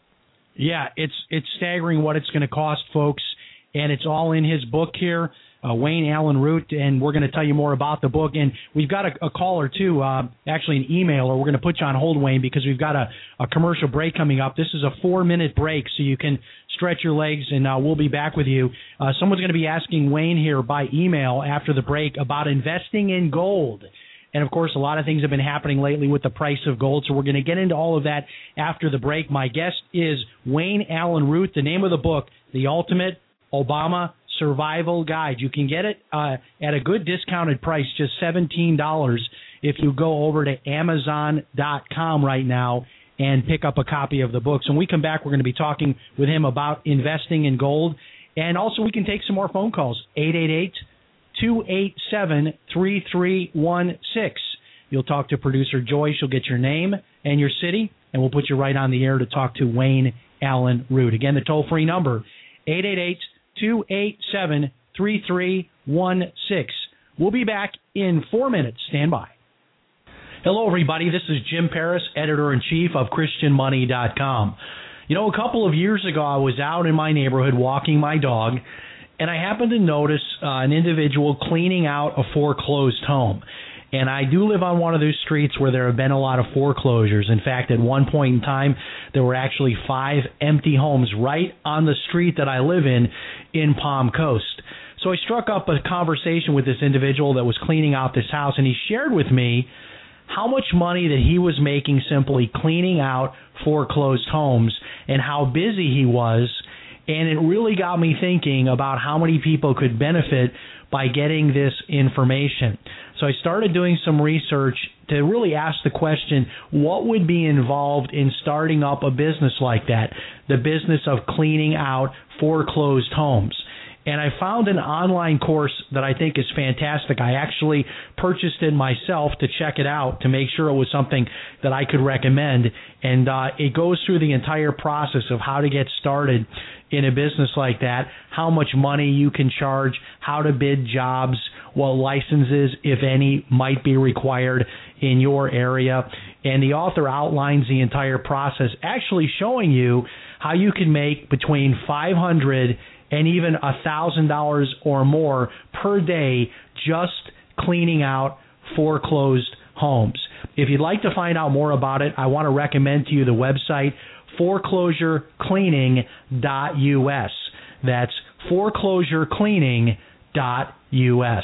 S5: Yeah, it's it's staggering what it's going to cost, folks, and it's all in his book here, uh, Wayne Allen Root, and we're going to tell you more about the book. And we've got a, a caller, too, uh, actually an emailer. We're going to put you on hold, Wayne, because we've got a, a commercial break coming up. This is a four-minute break, so you can stretch your legs, and uh, we'll be back with you. Uh, someone's going to be asking Wayne here by email after the break about investing in gold. And, of course, a lot of things have been happening lately with the price of gold, so we're going to get into all of that after the break. My guest is Wayne Allen Root. The name of the book, The Ultimate Obama Survival Guide. You can get it uh, at a good discounted price, just seventeen dollars, if you go over to Amazon dot com right now and pick up a copy of the book. So when we come back, we're going to be talking with him about investing in gold. And also we can take some more phone calls, eight eight eight, two eight seven, three three one six. You'll talk to producer Joy. She'll get your name and your city, and we'll put you right on the air to talk to Wayne Allen Root. Again, the toll-free number, eight eight eight, two eight seven, three three one six. We'll be back in four minutes. Stand by. Hello, everybody. This is Jim Paris, editor-in-chief of Christian Money dot com. You know, a couple of years ago, I was out in my neighborhood walking my dog, and I happened to notice uh, an individual cleaning out a foreclosed home. And I do live on one of those streets where there have been a lot of foreclosures. In fact, at one point in time, there were actually five empty homes right on the street that I live in, in Palm Coast. So I struck up a conversation with this individual that was cleaning out this house, and he shared with me how much money that he was making simply cleaning out foreclosed homes and how busy he was. And it really got me thinking about how many people could benefit by getting this information. So I started doing some research to really ask the question, what would be involved in starting up a business like that, the business of cleaning out foreclosed homes? And I found an online course that I think is fantastic. I actually purchased it myself to check it out to make sure it was something that I could recommend. And uh, it goes through the entire process of how to get started in a business like that, how much money you can charge, how to bid jobs, what licenses, if any, might be required in your area. And the author outlines the entire process, actually showing you how you can make between five hundred dollars and even one thousand dollars or more per day just cleaning out foreclosed homes. If you'd like to find out more about it, I want to recommend to you the website foreclosure cleaning dot U S. That's foreclosure cleaning dot U S.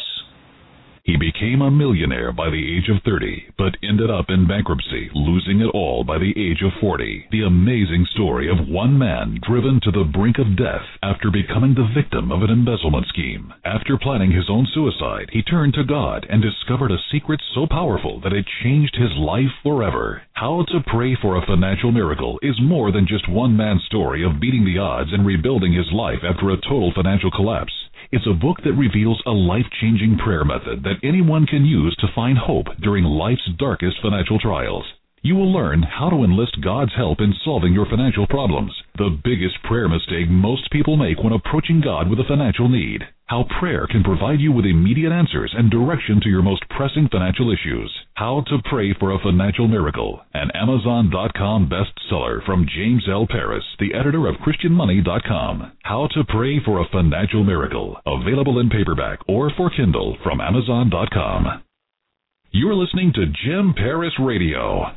S3: He became a millionaire by the age of thirty, but ended up in bankruptcy, losing it all by the age of forty. The amazing story of one man driven to the brink of death after becoming the victim of an embezzlement scheme. After planning his own suicide, he turned to God and discovered a secret so powerful that it changed his life forever. How to Pray for a Financial Miracle is more than just one man's story of beating the odds and rebuilding his life after a total financial collapse. It's a book that reveals a life-changing prayer method that anyone can use to find hope during life's darkest financial trials. You will learn how to enlist God's help in solving your financial problems, the biggest prayer mistake most people make when approaching God with a financial need. How prayer can provide you with immediate answers and direction to your most pressing financial issues. How to Pray for a Financial Miracle, an Amazon dot com bestseller from James L. Paris, the editor of Christian Money dot com. How to Pray for a Financial Miracle, available in paperback or for Kindle from Amazon dot com. You're listening to Jim Paris Radio.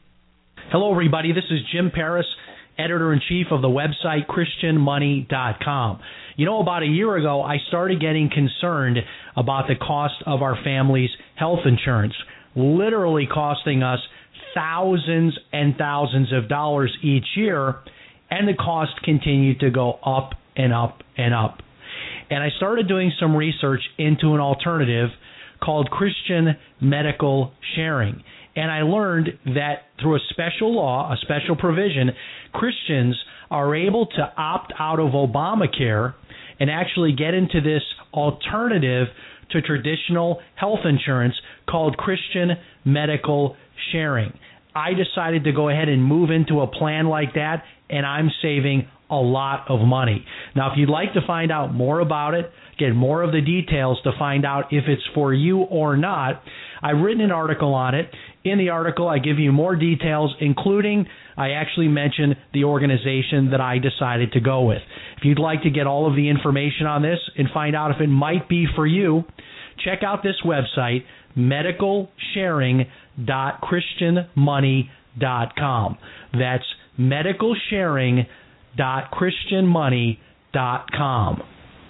S5: Hello, everybody. This is Jim Paris, editor-in-chief of the website Christian Money dot com. You know, about a year ago, I started getting concerned about the cost of our family's health insurance, literally costing us thousands and thousands of dollars each year, and the cost continued to go up and up and up. And I started doing some research into an alternative called Christian Medical Sharing. And I learned that through a special law, a special provision, Christians are able to opt out of Obamacare and actually get into this alternative to traditional health insurance called Christian Medical Sharing. I decided to go ahead and move into a plan like that, and I'm saving a lot of money. Now, if you'd like to find out more about it, get more of the details to find out if it's for you or not, I've written an article on it. In the article, I give you more details, including I actually mention the organization that I decided to go with. If you'd like to get all of the information on this and find out if it might be for you, check out this website, medical sharing dot christian money dot com. That's medical sharing dot christian money dot com.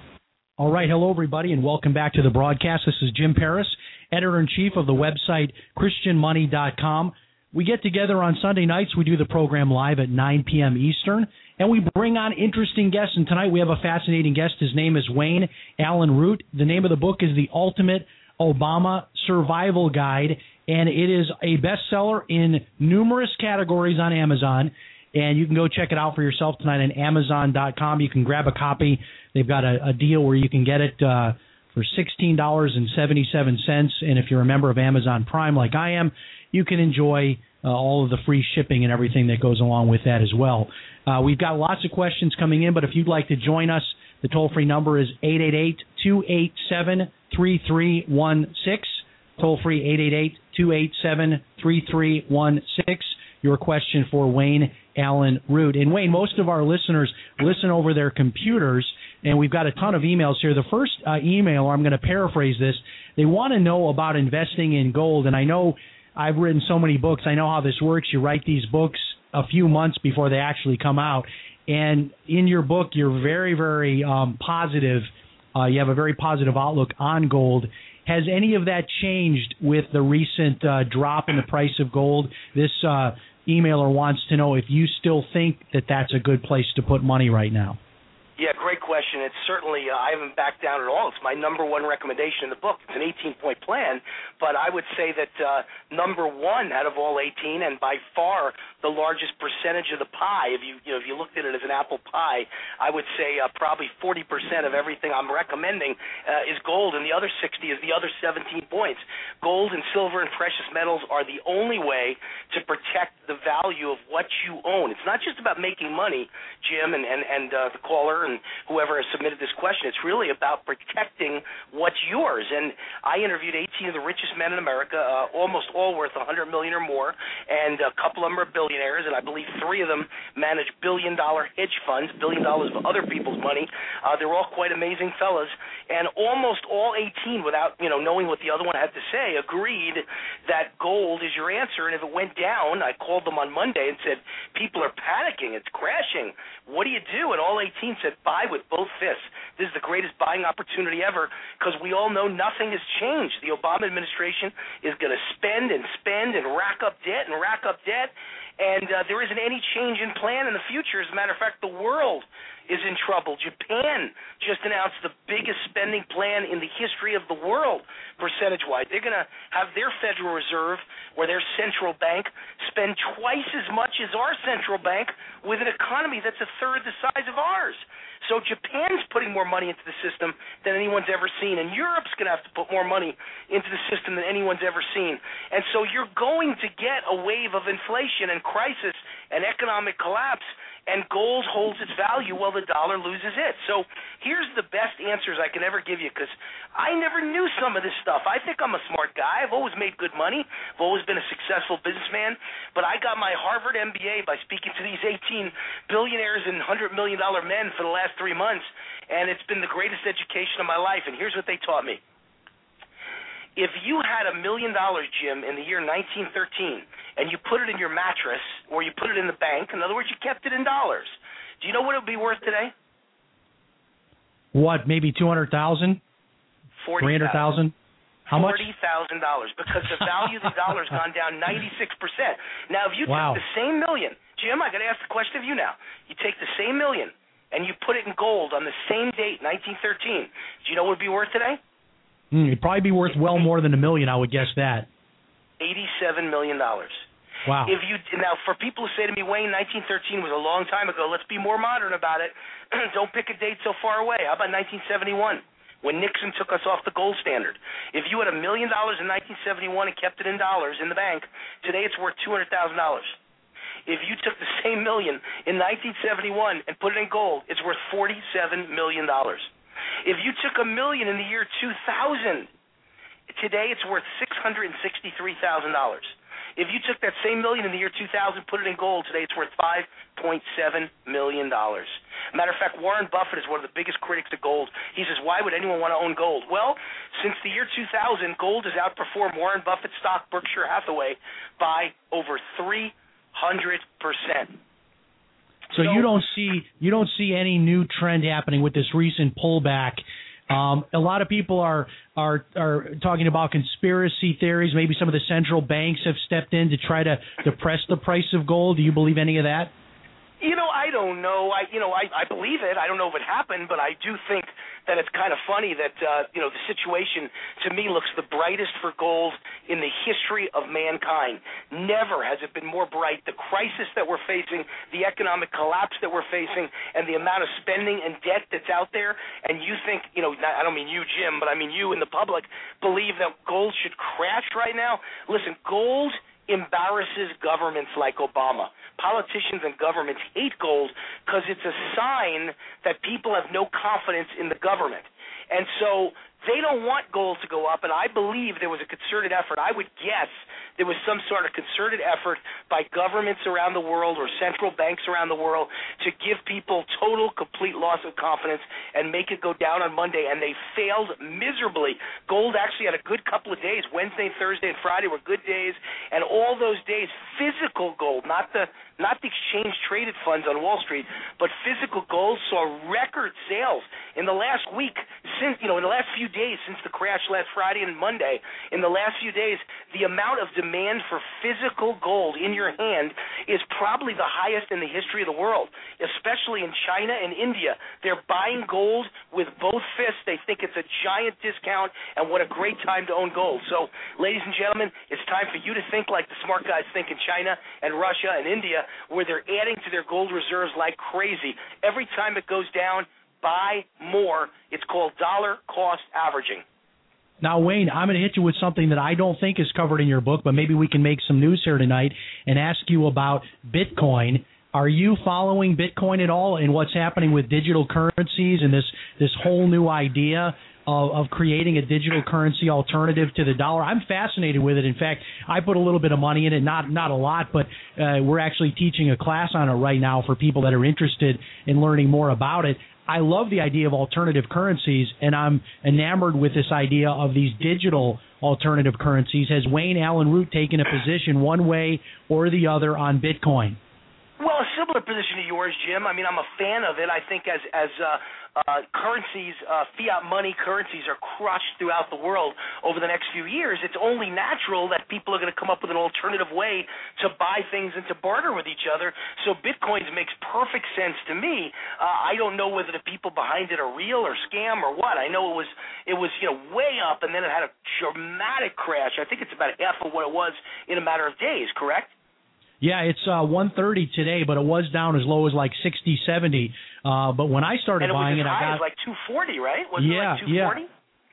S5: All right, hello, everybody, and welcome back to the broadcast. This is Jim Paris, editor-in-chief of the website Christian Money dot com. We get together on Sunday nights. We do the program live at nine p.m. Eastern, and we bring on interesting guests. And tonight we have a fascinating guest. His name is Wayne Allyn Root. The name of the book is The Ultimate Obama Survival Guide, and it is a bestseller in numerous categories on Amazon. And you can go check it out for yourself tonight on Amazon dot com. You can grab a copy. They've got a, a deal where you can get it uh, for sixteen dollars and seventy-seven cents. And if you're a member of Amazon Prime like I am, you can enjoy uh, all of the free shipping and everything that goes along with that as well. Uh, we've got lots of questions coming in, but if you'd like to join us, the toll-free number is eight eight eight, two eight seven, three three one six. Toll-free eight eight eight, two eight seven, three three one six. Your question for Wayne Allyn Root. And Wayne, most of our listeners listen over their computers, and we've got a ton of emails here. The first uh, email, or I'm going to paraphrase this, they want to know about investing in gold. And I know I've written so many books. I know how this works. You write these books a few months before they actually come out. And in your book, you're very, very um, positive. Uh, you have a very positive outlook on gold. Has any of that changed with the recent uh, drop in the price of gold? This uh, emailer wants to know if you still think that that's a good place to put money right now.
S2: Yeah, great question. It's certainly, uh, I haven't backed down at all. It's my number one recommendation in the book. It's an eighteen-point plan, but I would say that uh, number one out of all eighteen, and by far the largest percentage of the pie, if you, you know, if you looked at it as an apple pie, I would say uh, probably forty percent of everything I'm recommending uh, is gold, and the other sixty is the other seventeen points. Gold and silver and precious metals are the only way to protect the value of what you own. It's not just about making money, Jim and, and, and uh, the caller and whoever has submitted this question. It's really about protecting what's yours. And I interviewed eighteen of the richest men in America, uh, almost all worth one hundred million dollars or more, and a couple of them are billionaires, and I believe three of them manage billion-dollar hedge funds, billion dollars of other people's money. Uh, they're all quite amazing fellas, and almost all eighteen, without you know knowing what the other one had to say, agreed that gold is your answer. And if it went down, I called them on Monday and said, people are panicking, it's crashing. What do you do? And all eighteen said, buy with both fists. This is the greatest buying opportunity ever, because we all know nothing has changed. The Obama administration is going to spend and spend and rack up debt and rack up debt, and uh, there isn't any change in plan in the future. As a matter of fact, the world is in trouble. Japan just announced the biggest spending plan in the history of the world, percentage-wise. They're going to have their Federal Reserve, or their central bank, spend twice as much as our central bank with an economy that's a third the size of ours. So Japan's putting more money into the system than anyone's ever seen, and Europe's going to have to put more money into the system than anyone's ever seen. And so you're going to get a wave of inflation and crisis and economic collapse. and gold holds its value while the dollar loses it. So here's the best answers I can ever give you, because I never knew some of this stuff. I think I'm a smart guy. I've always made good money. I've always been a successful businessman. But I got my Harvard M B A by speaking to these eighteen billionaires and one hundred million dollars men for the last three months, and it's been the greatest education of my life. And here's what they taught me. If you had a million dollars, Jim, in the year nineteen thirteen, and you put it in your mattress or you put it in the bank, in other words, you kept it in dollars, do you know what it would be worth today?
S5: What, maybe two hundred thousand dollars? three hundred thousand dollars? How much?
S2: forty thousand dollars, because the value of the dollar has gone down ninety-six percent. Now, if you
S5: wow.
S2: took the same million, Jim, I got to ask the question of you now. You take the same million and you put it in gold on the same date, nineteen thirteen, do you know what it would be worth today?
S5: Mm, it'd probably be worth well more than a million, I would guess that.
S2: eighty-seven million dollars.
S5: Wow.
S2: If you now, for people who say to me, Wayne, nineteen thirteen was a long time ago, let's be more modern about it. Don't pick a date so far away. How about nineteen seventy-one, when Nixon took us off the gold standard? If you had a million dollars in nineteen seventy-one and kept it in dollars in the bank, today it's worth two hundred thousand dollars. If you took the same million in nineteen seventy-one and put it in gold, it's worth forty-seven million dollars. If you took a million in the year two thousand, today it's worth six hundred sixty-three thousand dollars. If you took that same million in the year two thousand, put it in gold, today it's worth five point seven million dollars. Matter of fact, Warren Buffett is one of the biggest critics of gold. He says, why would anyone want to own gold? Well, since the year two thousand, gold has outperformed Warren Buffett's stock, Berkshire Hathaway, by over three hundred percent.
S5: So you don't see you don't see any new trend happening with this recent pullback. Um, a lot of people are are are talking about conspiracy theories. Maybe some of the central banks have stepped in to try to depress the price of gold. Do you believe any of that?
S2: You know, I don't know. I, you know, I, I believe it. I don't know if it happened, but I do think that it's kind of funny that, uh, you know, the situation to me looks the brightest for gold in the history of mankind. Never has it been more bright. The crisis that we're facing, the economic collapse that we're facing, and the amount of spending and debt that's out there, and you think, you know, I don't mean you, Jim, but I mean you and the public believe that gold should crash right now. Listen, gold embarrasses governments like Obama. Politicians and governments hate gold because it's a sign that people have no confidence in the government. And so they don't want gold to go up, and I believe there was a concerted effort. I would guess there was some sort of concerted effort by governments around the world or central banks around the world to give people total, complete loss of confidence and make it go down on Monday, and they failed miserably. Gold actually had a good couple of days. Wednesday, Thursday, and Friday were good days, and all those days, physical gold, not the not the exchange-traded funds on Wall Street, but physical gold saw record sales in the last week, since you know, in the last few days since the crash last Friday and Monday. In the last few days, the amount of demand for physical gold in your hand is probably the highest in the history of the world, especially in China and India. They're buying gold with both fists. They think it's a giant discount, and what a great time to own gold. So, ladies and gentlemen, it's time for you to think like the smart guys think in China and Russia and India, where they're adding to their gold reserves like crazy. Every time it goes down, buy more. It's called dollar cost averaging.
S5: Now, Wayne, I'm going to hit you with something that I don't think is covered in your book, but maybe we can make some news here tonight and ask you about Bitcoin. Are you following Bitcoin at all and what's happening with digital currencies and this, this whole new idea of, of creating a digital currency alternative to the dollar? I'm fascinated with it. In fact, I put a little bit of money in it, not not a lot, but uh, we're actually teaching a class on it right now for people that are interested in learning more about it. I love the idea of alternative currencies, and I'm enamored with this idea of these digital alternative currencies. Has Wayne Allyn Root taken a position one way or the other on Bitcoin?
S2: Well, a similar position to yours, Jim. I mean, I'm a fan of it. I think as as uh, uh, currencies, uh, fiat money currencies are crushed throughout the world over the next few years, it's only natural that people are going to come up with an alternative way to buy things and to barter with each other. So Bitcoin makes perfect sense to me. Uh, I don't know whether the people behind it are real or scam or what. I know it was it was you know way up, and then it had a dramatic crash. I think it's about half of what it was in a matter of days. Correct?
S5: Yeah, it's uh, one thirty today, but it was down as low as like sixty, seventy. Uh, but when I started
S2: and it
S5: buying
S2: was as
S5: it,
S2: high
S5: I got
S2: as like two forty, right? Wasn't
S5: yeah,
S2: it like two forty?
S5: Yeah.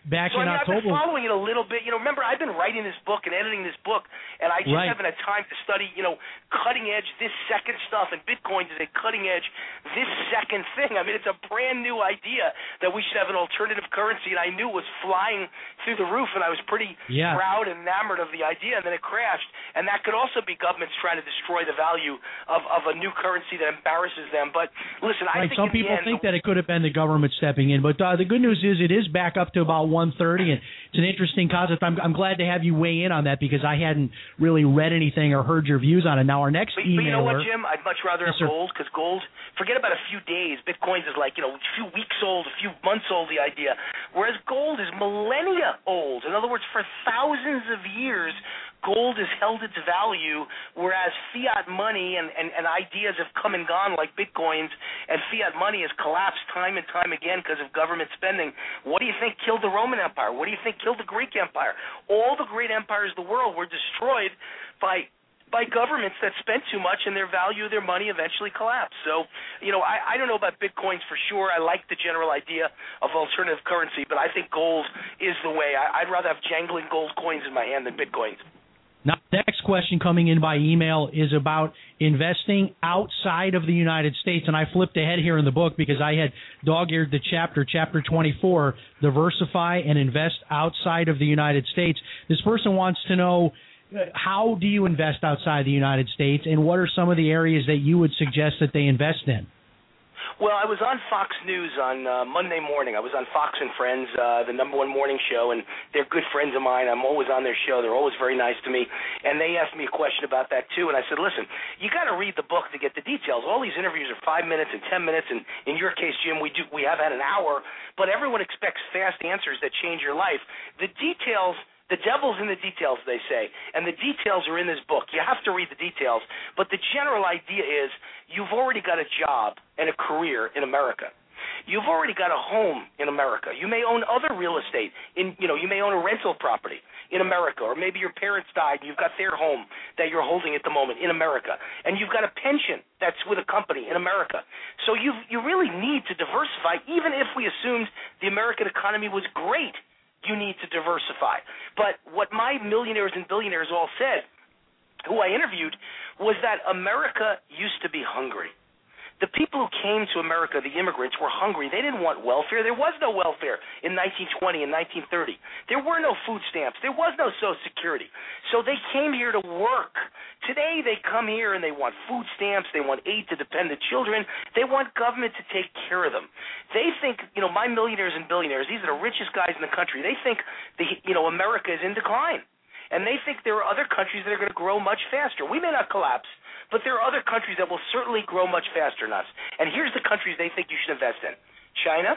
S5: back
S2: so,
S5: in
S2: I mean,
S5: October.
S2: I've been following it a little bit. You know, remember, I've been writing this book and editing this book, and I just
S5: right.
S2: haven't had time to study, you know, cutting edge, this second stuff, and Bitcoin is a cutting edge, this second thing. I mean, it's a brand new idea that we should have an alternative currency, and I knew it was flying through the roof, and I was pretty
S5: yeah.
S2: proud and enamored of the idea, and then it crashed. And that could also be governments trying to destroy the value of, of a new currency that embarrasses them. But listen, I
S5: right.
S2: think
S5: some people
S2: end,
S5: think that it could have been the government stepping in, but uh, the good news is it is back up to about one thirty, and it's an interesting concept. I'm, I'm glad to have you weigh in on that because I hadn't really read anything or heard your views on it. Now, our next
S2: but,
S5: emailer.
S2: But you know what, Jim? I'd much rather
S5: yes,
S2: have gold because gold, forget about a few days. Bitcoins is like, you know, a few weeks old, a few months old, the idea. Whereas gold is millennia old. In other words, for thousands of years, gold has held its value, whereas fiat money and, and, and ideas have come and gone like Bitcoins, and fiat money has collapsed time and time again because of government spending. What do you think killed the Roman Empire? What do you think killed the Greek Empire? All the great empires of the world were destroyed by by governments that spent too much, and their value of their money eventually collapsed. So, you know, I, I don't know about Bitcoins for sure. I like the general idea of alternative currency, but I think gold is the way. I, I'd rather have jangling gold coins in my hand than Bitcoins.
S5: Now, the next question coming in by email is about investing outside of the United States, and I flipped ahead here in the book because I had dog-eared the chapter, chapter twenty-four, diversify and invest outside of the United States. This person wants to know, uh, how do you invest outside the United States, and what are some of the areas that you would suggest that they invest in?
S2: Well, I was on Fox News on uh, Monday morning. I was on Fox and Friends, uh, the number one morning show, and they're good friends of mine. I'm always on their show. They're always very nice to me. And they asked me a question about that, too. And I said, listen, you got to read the book to get the details. All these interviews are five minutes and ten minutes, and in your case, Jim, we do we have had an hour. But everyone expects fast answers that change your life. The details... The devil's in the details, they say, and the details are in this book. You have to read the details, but the general idea is you've already got a job and a career in America. You've already got a home in America. You may own other real estate. In, you know, you may own a rental property in America, or maybe your parents died and you've got their home that you're holding at the moment in America, and you've got a pension that's with a company in America. So you you really need to diversify, even if we assumed the American economy was great. You need to diversify. But what my millionaires and billionaires all said, who I interviewed, was that America used to be hungry. The people who came to America, the immigrants, were hungry. They didn't want welfare. There was no welfare in nineteen twenty and nineteen thirty. There were no food stamps. There was no Social Security. So they came here to work. Today they come here and they want food stamps. They want aid to dependent children. They want government to take care of them. They think, you know, my millionaires and billionaires, these are the richest guys in the country. They think, the, you know, America is in decline. And they think there are other countries that are going to grow much faster. We may not collapse, but there are other countries that will certainly grow much faster than us. And here's the countries they think you should invest in: China,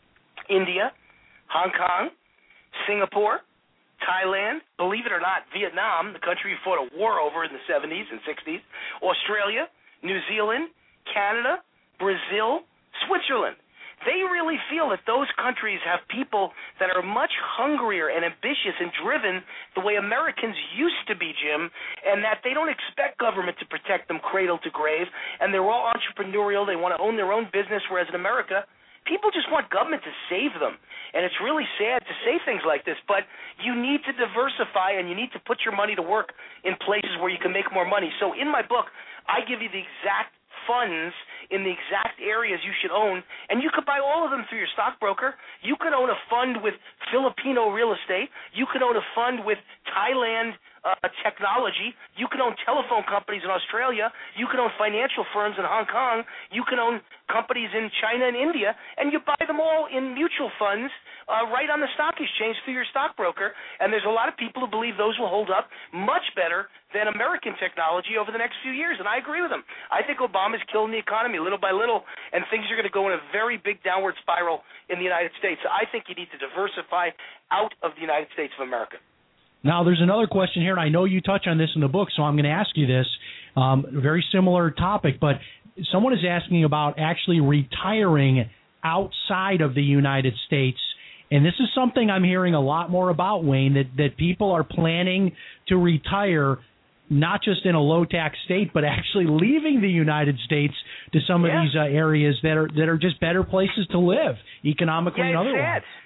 S2: India, Hong Kong, Singapore, Thailand, believe it or not, Vietnam, the country you fought a war over in the seventies and sixties, Australia, New Zealand, Canada, Brazil, Switzerland. They really feel that those countries have people that are much hungrier and ambitious and driven the way Americans used to be, Jim, and that they don't expect government to protect them cradle to grave, and they're all entrepreneurial. They want to own their own business, whereas in America, people just want government to save them. And it's really sad to say things like this, but you need to diversify and you need to put your money to work in places where you can make more money. So in my book, I give you the exact funds in the exact areas you should own, and you could buy all of them through your stockbroker. You could own a fund with Filipino real estate. You could own a fund with Thailand uh, technology. You could own telephone companies in Australia. You could own financial firms in Hong Kong. You could own companies in China and India, and you buy them all in mutual funds uh, right on the stock exchange through your stockbroker. And there's a lot of people who believe those will hold up much better than American technology over the next few years, and I agree with them. I think Obama's killing the economy little by little, and things are going to go in a very big downward spiral in the United States. So I think you need to diversify out of the United States of America.
S5: Now, there's another question here, and I know you touch on this in the book, so I'm going to ask you this. Um, very similar topic, but someone is asking about actually retiring outside of the United States. And this is something I'm hearing a lot more about, Wayne, that, that people are planning to retire not just in a low-tax state, but actually leaving the United States to some
S2: yeah.
S5: of these uh, areas that are that are just better places to live, economically
S2: yeah,
S5: and otherwise.
S2: Sad.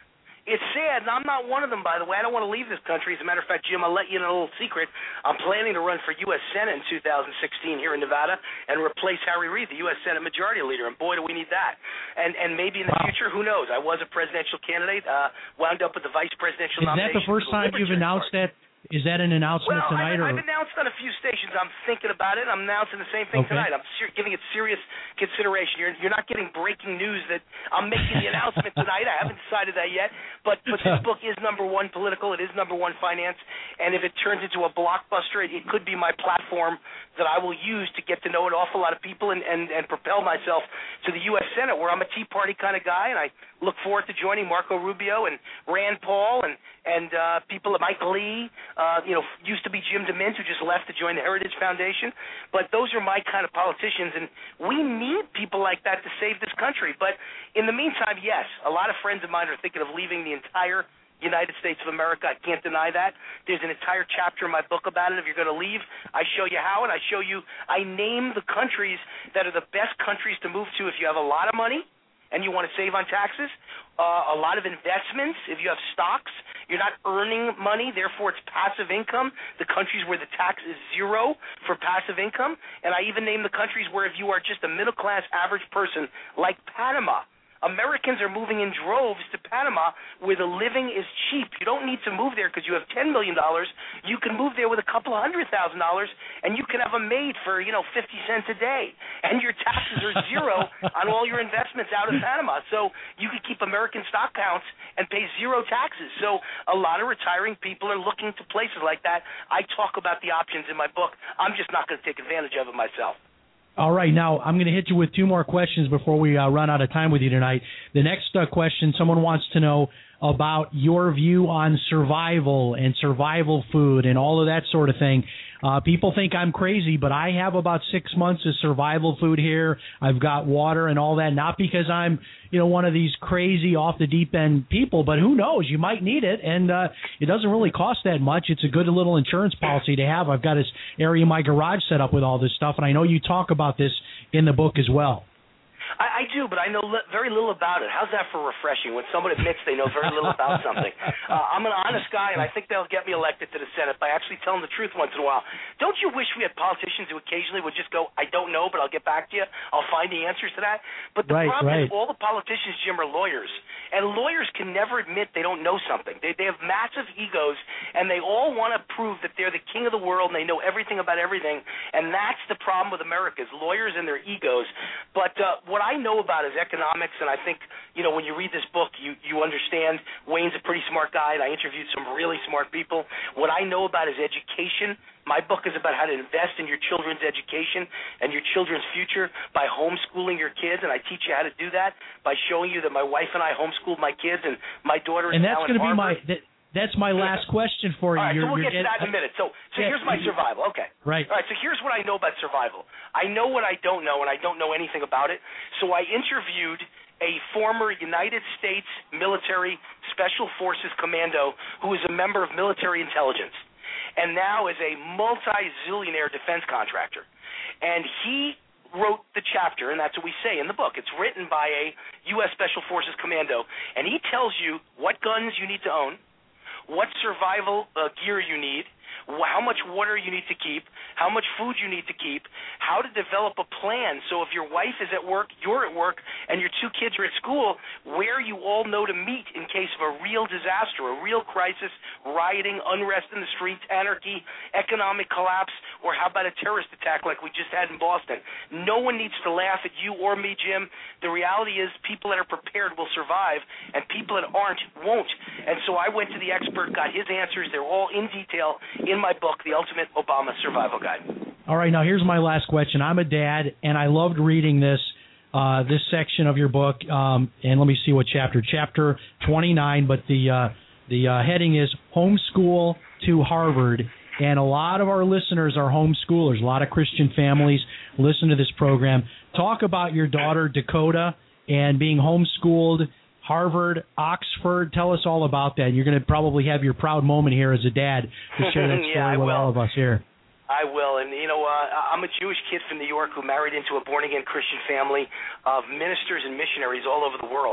S2: It's sad, and I'm not one of them, by the way. I don't want to leave this country. As a matter of fact, Jim, I'll let you know a little secret. I'm planning to run for U S Senate in two thousand sixteen here in Nevada and replace Harry Reid, the U S Senate Majority Leader, and boy, do we need that. And and maybe in the wow. future, who knows? I was a presidential candidate, uh, wound up with the vice presidential
S5: Is
S2: nomination.
S5: Is that the first time you've announced Party. that? Is that an announcement
S2: well,
S5: tonight?
S2: I've,
S5: or?
S2: I've announced on a few stations. I'm thinking about it. I'm announcing the same thing
S5: okay.
S2: tonight. I'm ser- giving it serious consideration. You're, you're not getting breaking news that I'm making the announcement tonight. I haven't decided that yet. But, but this book is number one political. It is number one finance. And if it turns into a blockbuster, it, it could be my platform that I will use to get to know an awful lot of people and, and, and propel myself to the U S Senate, where I'm a Tea Party kind of guy, and I look forward to joining Marco Rubio and Rand Paul and, and uh, people like Mike Lee, uh, you know, used to be Jim DeMint, who just left to join the Heritage Foundation. But those are my kind of politicians, and we need people like that to save this country. But in the meantime, yes, a lot of friends of mine are thinking of leaving the entire United States of America. I can't deny that. There's an entire chapter in my book about it. If you're going to leave, I show you how, and I show you, I name the countries that are the best countries to move to if you have a lot of money and you want to save on taxes, uh, a lot of investments. If you have stocks, you're not earning money, therefore it's passive income. The countries where the tax is zero for passive income. And I even name the countries where if you are just a middle-class average person, like Panama, Americans are moving in droves to Panama where the living is cheap. You don't need to move there because you have ten million dollars. You can move there with a couple of hundred thousand dollars, and you can have a maid for, you know, fifty cents a day. And your taxes are zero on all your investments out of Panama. So you can keep American stock counts and pay zero taxes. So a lot of retiring people are looking to places like that. I talk about the options in my book. I'm just not going to take advantage of it myself.
S5: All right, now I'm going to hit you with two more questions before we uh, run out of time with you tonight. The next uh, question, someone wants to know about your view on survival and survival food and all of that sort of thing. Uh, people think I'm crazy, but I have about six months of survival food here. I've got water and all that, not because I'm, you know, one of these crazy off the deep end people, but who knows? You might need it, and uh, it doesn't really cost that much. It's a good little insurance policy to have. I've got this area in my garage set up with all this stuff, and I know you talk about this in the book as well.
S2: I, I do, but I know li- very little about it. How's that for refreshing when someone admits they know very little about something? Uh, I'm an honest guy, and I think they'll get me elected to the Senate by actually telling the truth once in a while. Don't you wish we had politicians who occasionally would just go, I don't know, but I'll get back to you. I'll find the answers to that. But the
S5: right,
S2: problem
S5: right.
S2: is all the politicians, Jim, are lawyers. And lawyers can never admit they don't know something. They, they have massive egos, and they all want to prove that they're the king of the world and they know everything about everything. And that's the problem with America, is lawyers and their egos. But uh, what I know about is economics, and I think, you know, when you read this book, you, you understand Wayne's a pretty smart guy, and I interviewed some really smart people. What I know about is education. My book is about how to invest in your children's education and your children's future by homeschooling your kids, and I teach you how to do that by showing you that my wife and I homeschooled my kids, and my daughter is
S5: and that's
S2: now in
S5: gonna
S2: Harvard.
S5: be my that, that's my last question for you.
S2: All right,
S5: you're,
S2: so we'll
S5: you're
S2: get to that in a minute. So, so
S5: yeah,
S2: here's my survival. Okay.
S5: Right.
S2: All right, so here's what I know about survival. I know what I don't know, and I don't know anything about it. So I interviewed a former United States military Special Forces commando who is a member of military intelligence and now is a multi-zillionaire defense contractor. And he wrote the chapter, and that's what we say in the book. It's written by a U S Special Forces commando, and he tells you what guns you need to own, what survival uh, gear you need, how much water you need to keep, how much food you need to keep, how to develop a plan. So if your wife is at work, you're at work, and your two kids are at school, where you all know to meet in case of a real disaster, a real crisis, rioting, unrest in the streets, anarchy, economic collapse, or how about a terrorist attack like we just had in Boston. No one needs to laugh at you or me, Jim. The reality is people that are prepared will survive, and people that aren't won't. And so I went to the expert, got his answers. They're all in detail in my book, The Ultimate Obama Survival Guide.
S5: All right, now here's my last question. I'm a dad, and I loved reading this uh, this section of your book. Um, and let me see what chapter. Chapter twenty-nine, but the uh, the uh, heading is Homeschool to Harvard. And a lot of our listeners are homeschoolers. A lot of Christian families listen to this program. Talk about your daughter, Dakota, and being homeschooled. Harvard, Oxford, tell us all about that. You're going to probably have your proud moment here as a dad to share that story
S2: yeah,
S5: with
S2: will.
S5: all of us here.
S2: I will, and you know, uh, I'm a Jewish kid from New York who married into a born-again Christian family of ministers and missionaries all over the world.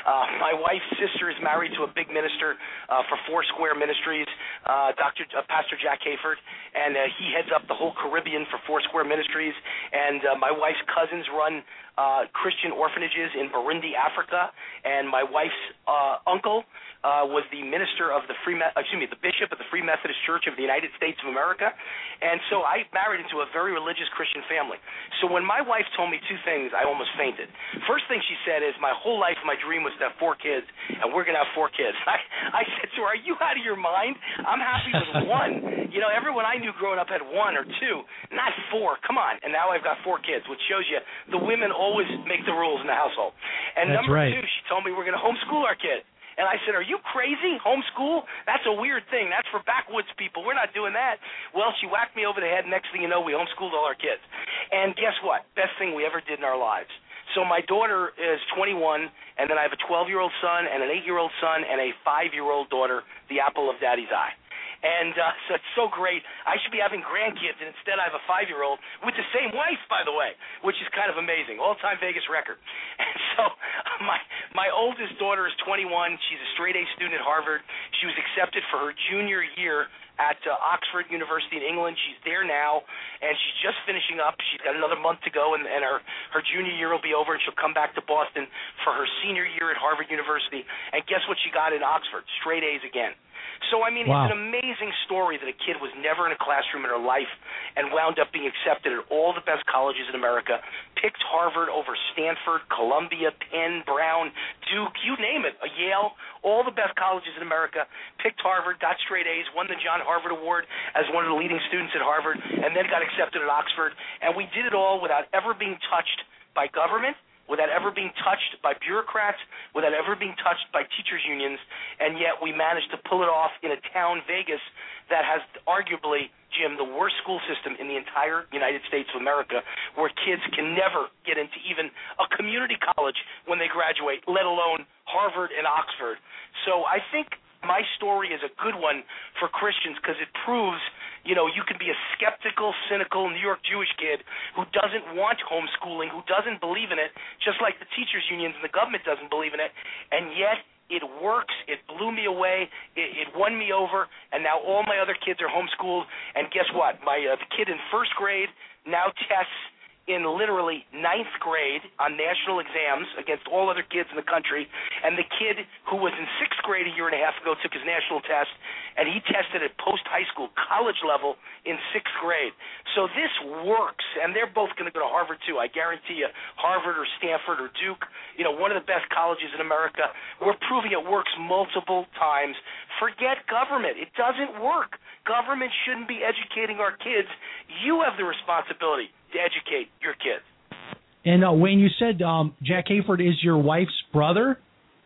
S2: Uh, my wife's sister is married to a big minister uh, for Foursquare Ministries, uh, Doctor Uh, Pastor Jack Hayford, and uh, he heads up the whole Caribbean for Foursquare Ministries. And uh, my wife's cousins run uh, Christian orphanages in Burundi, Africa, and my wife's uh, uncle uh, was the minister of the Free, Me- excuse me, the bishop of the Free Methodist Church of the United States of America. And so I married into a very religious Christian family. So when my wife told me two things, I almost fainted. First thing she said is, my whole life my dream was to have four kids, and we're going to have four kids. I, I said to her, are you out of your mind? I'm happy with one. You know, everyone I knew growing up had one or two, not four. Come on. And now I've got four kids, which shows you the women always make the rules in the household. And
S5: That's
S2: number
S5: right.
S2: two, she told me we're going to homeschool our kid. And I said, are you crazy? Homeschool? That's a weird thing. That's for backwoods people. We're not doing that. Well, she whacked me over the head. Next thing you know, we homeschooled all our kids. And guess what? Best thing we ever did in our lives. So my daughter is twenty-one, and then I have a twelve-year-old son and an eight-year-old son and a five-year-old daughter, the apple of Daddy's eye. And uh, so it's so great. I should be having grandkids, and instead I have a five-year-old with the same wife, by the way, which is kind of amazing. All-time Vegas record. And so my my oldest daughter is twenty-one. She's a straight-A student at Harvard. She was accepted for her junior year at uh, Oxford University in England. She's there now, and she's just finishing up. She's got another month to go, and, and her, her junior year will be over, and she'll come back to Boston for her senior year at Harvard University. And guess what she got in Oxford? Straight A's again. So, I mean,
S5: Wow.
S2: It's an amazing story that a kid was never in a classroom in her life and wound up being accepted at all the best colleges in America, picked Harvard over Stanford, Columbia, Penn, Brown, Duke, you name it, Yale, all the best colleges in America, picked Harvard, got straight A's, won the John Harvard Award as one of the leading students at Harvard, and then got accepted at Oxford. And we did it all without ever being touched by government, without ever being touched by bureaucrats, without ever being touched by teachers' unions, and yet we managed to pull it off in a town, Vegas, that has arguably, Jim, the worst school system in the entire United States of America, where kids can never get into even a community college when they graduate, let alone Harvard and Oxford. So I think my story is a good one for Christians because it proves, you know, you can be a skeptical, cynical New York Jewish kid who doesn't want homeschooling, who doesn't believe in it, just like the teachers' unions and the government doesn't believe in it, and yet it works. It blew me away. It, it won me over, and now all my other kids are homeschooled, and guess what? My uh, the kid in first grade now tests in literally ninth grade on national exams against all other kids in the country, and the kid who was in sixth grade a year and a half ago took his national test, and he tested at post-high school, college level in sixth grade. So this works, and they're both going to go to Harvard too. I guarantee you, Harvard or Stanford or Duke, you know, one of the best colleges in America. We're proving it works multiple times. Forget government. It doesn't work. Government shouldn't be educating our kids. You have the responsibility to educate your kids.
S5: And uh, Wayne, you said um, Jack Hayford is your wife's brother?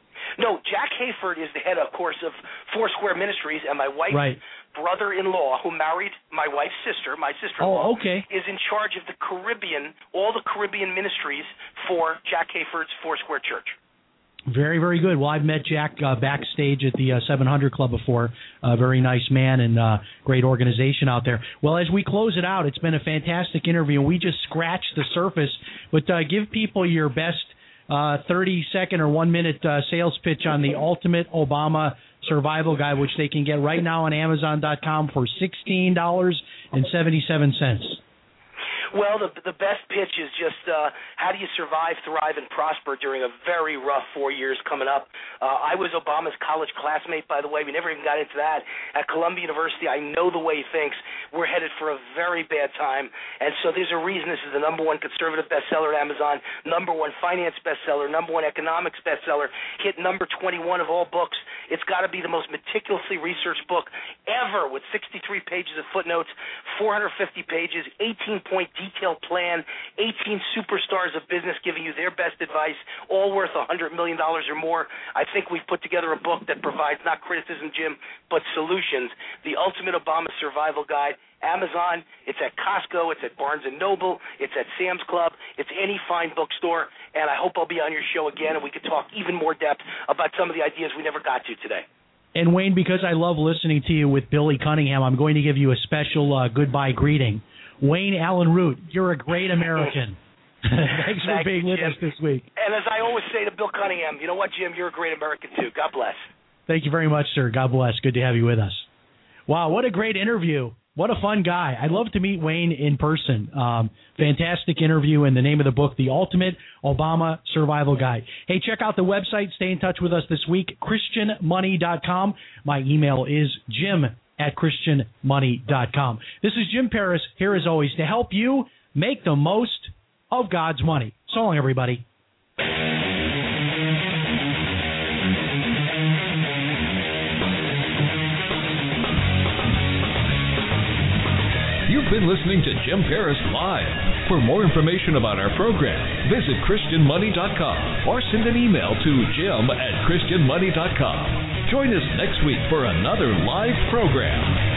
S2: No, Jack Hayford is the head, of course, of Foursquare Ministries, and my wife's
S5: right.
S2: brother-in-law, who married my wife's sister, my sister-in-law,
S5: oh, okay.
S2: is in charge of the Caribbean, all the Caribbean ministries for Jack Hayford's Foursquare Church.
S5: Very, very good. Well, I've met Jack uh, backstage at the uh, seven hundred Club before. A uh, very nice man and uh, great organization out there. Well, as we close it out, it's been a fantastic interview. We just scratched the surface. But uh, give people your best uh, thirty-second or one-minute uh, sales pitch on the Ultimate Obama Survival Guide, which they can get right now on Amazon dot com for sixteen dollars and seventy-seven cents.
S2: Well, the the best pitch is just uh, how do you survive, thrive, and prosper during a very rough four years coming up. Uh, I was Obama's college classmate, by the way. We never even got into that. At Columbia University, I know the way he thinks. We're headed for a very bad time, and so there's a reason this is the number one conservative bestseller at Amazon, number one finance bestseller, number one economics bestseller, hit number twenty-one of all books. It's got to be the most meticulously researched book ever with sixty-three pages of footnotes, four hundred fifty pages, eighteen-point detailed plan, eighteen superstars of business giving you their best advice, all worth one hundred million dollars or more. I think we've put together a book that provides not criticism, Jim, but solutions. The Ultimate Obama Survival Guide. Amazon, it's at Costco, it's at Barnes and Noble, it's at Sam's Club, it's any fine bookstore, and I hope I'll be on your show again and we can talk even more depth about some of the ideas we never got to today.
S5: And Wayne, because I love listening to you with Billy Cunningham, I'm going to give you a special uh, goodbye greeting. Wayne Allyn Root, you're a great American. Thanks for
S2: Thank
S5: being
S2: you,
S5: with
S2: Jim.
S5: us this week.
S2: And as I always say to Bill Cunningham, you know what, Jim? You're a great American, too. God bless.
S5: Thank you very much, sir. God bless. Good to have you with us. Wow, what a great interview. What a fun guy. I'd love to meet Wayne in person. Um, fantastic interview, and the name of the book, The Ultimate Obama Survival Guide. Hey, check out the website. Stay in touch with us this week, Christian Money dot com. My email is jim at Christian Money dot com. This is Jim Paris, here as always, to help you make the most of God's money. So long, everybody.
S4: You've been listening to Jim Paris Live. For more information about our program, visit Christian Money dot com or send an email to jim at Christian Money dot com. Join us next week for another live program.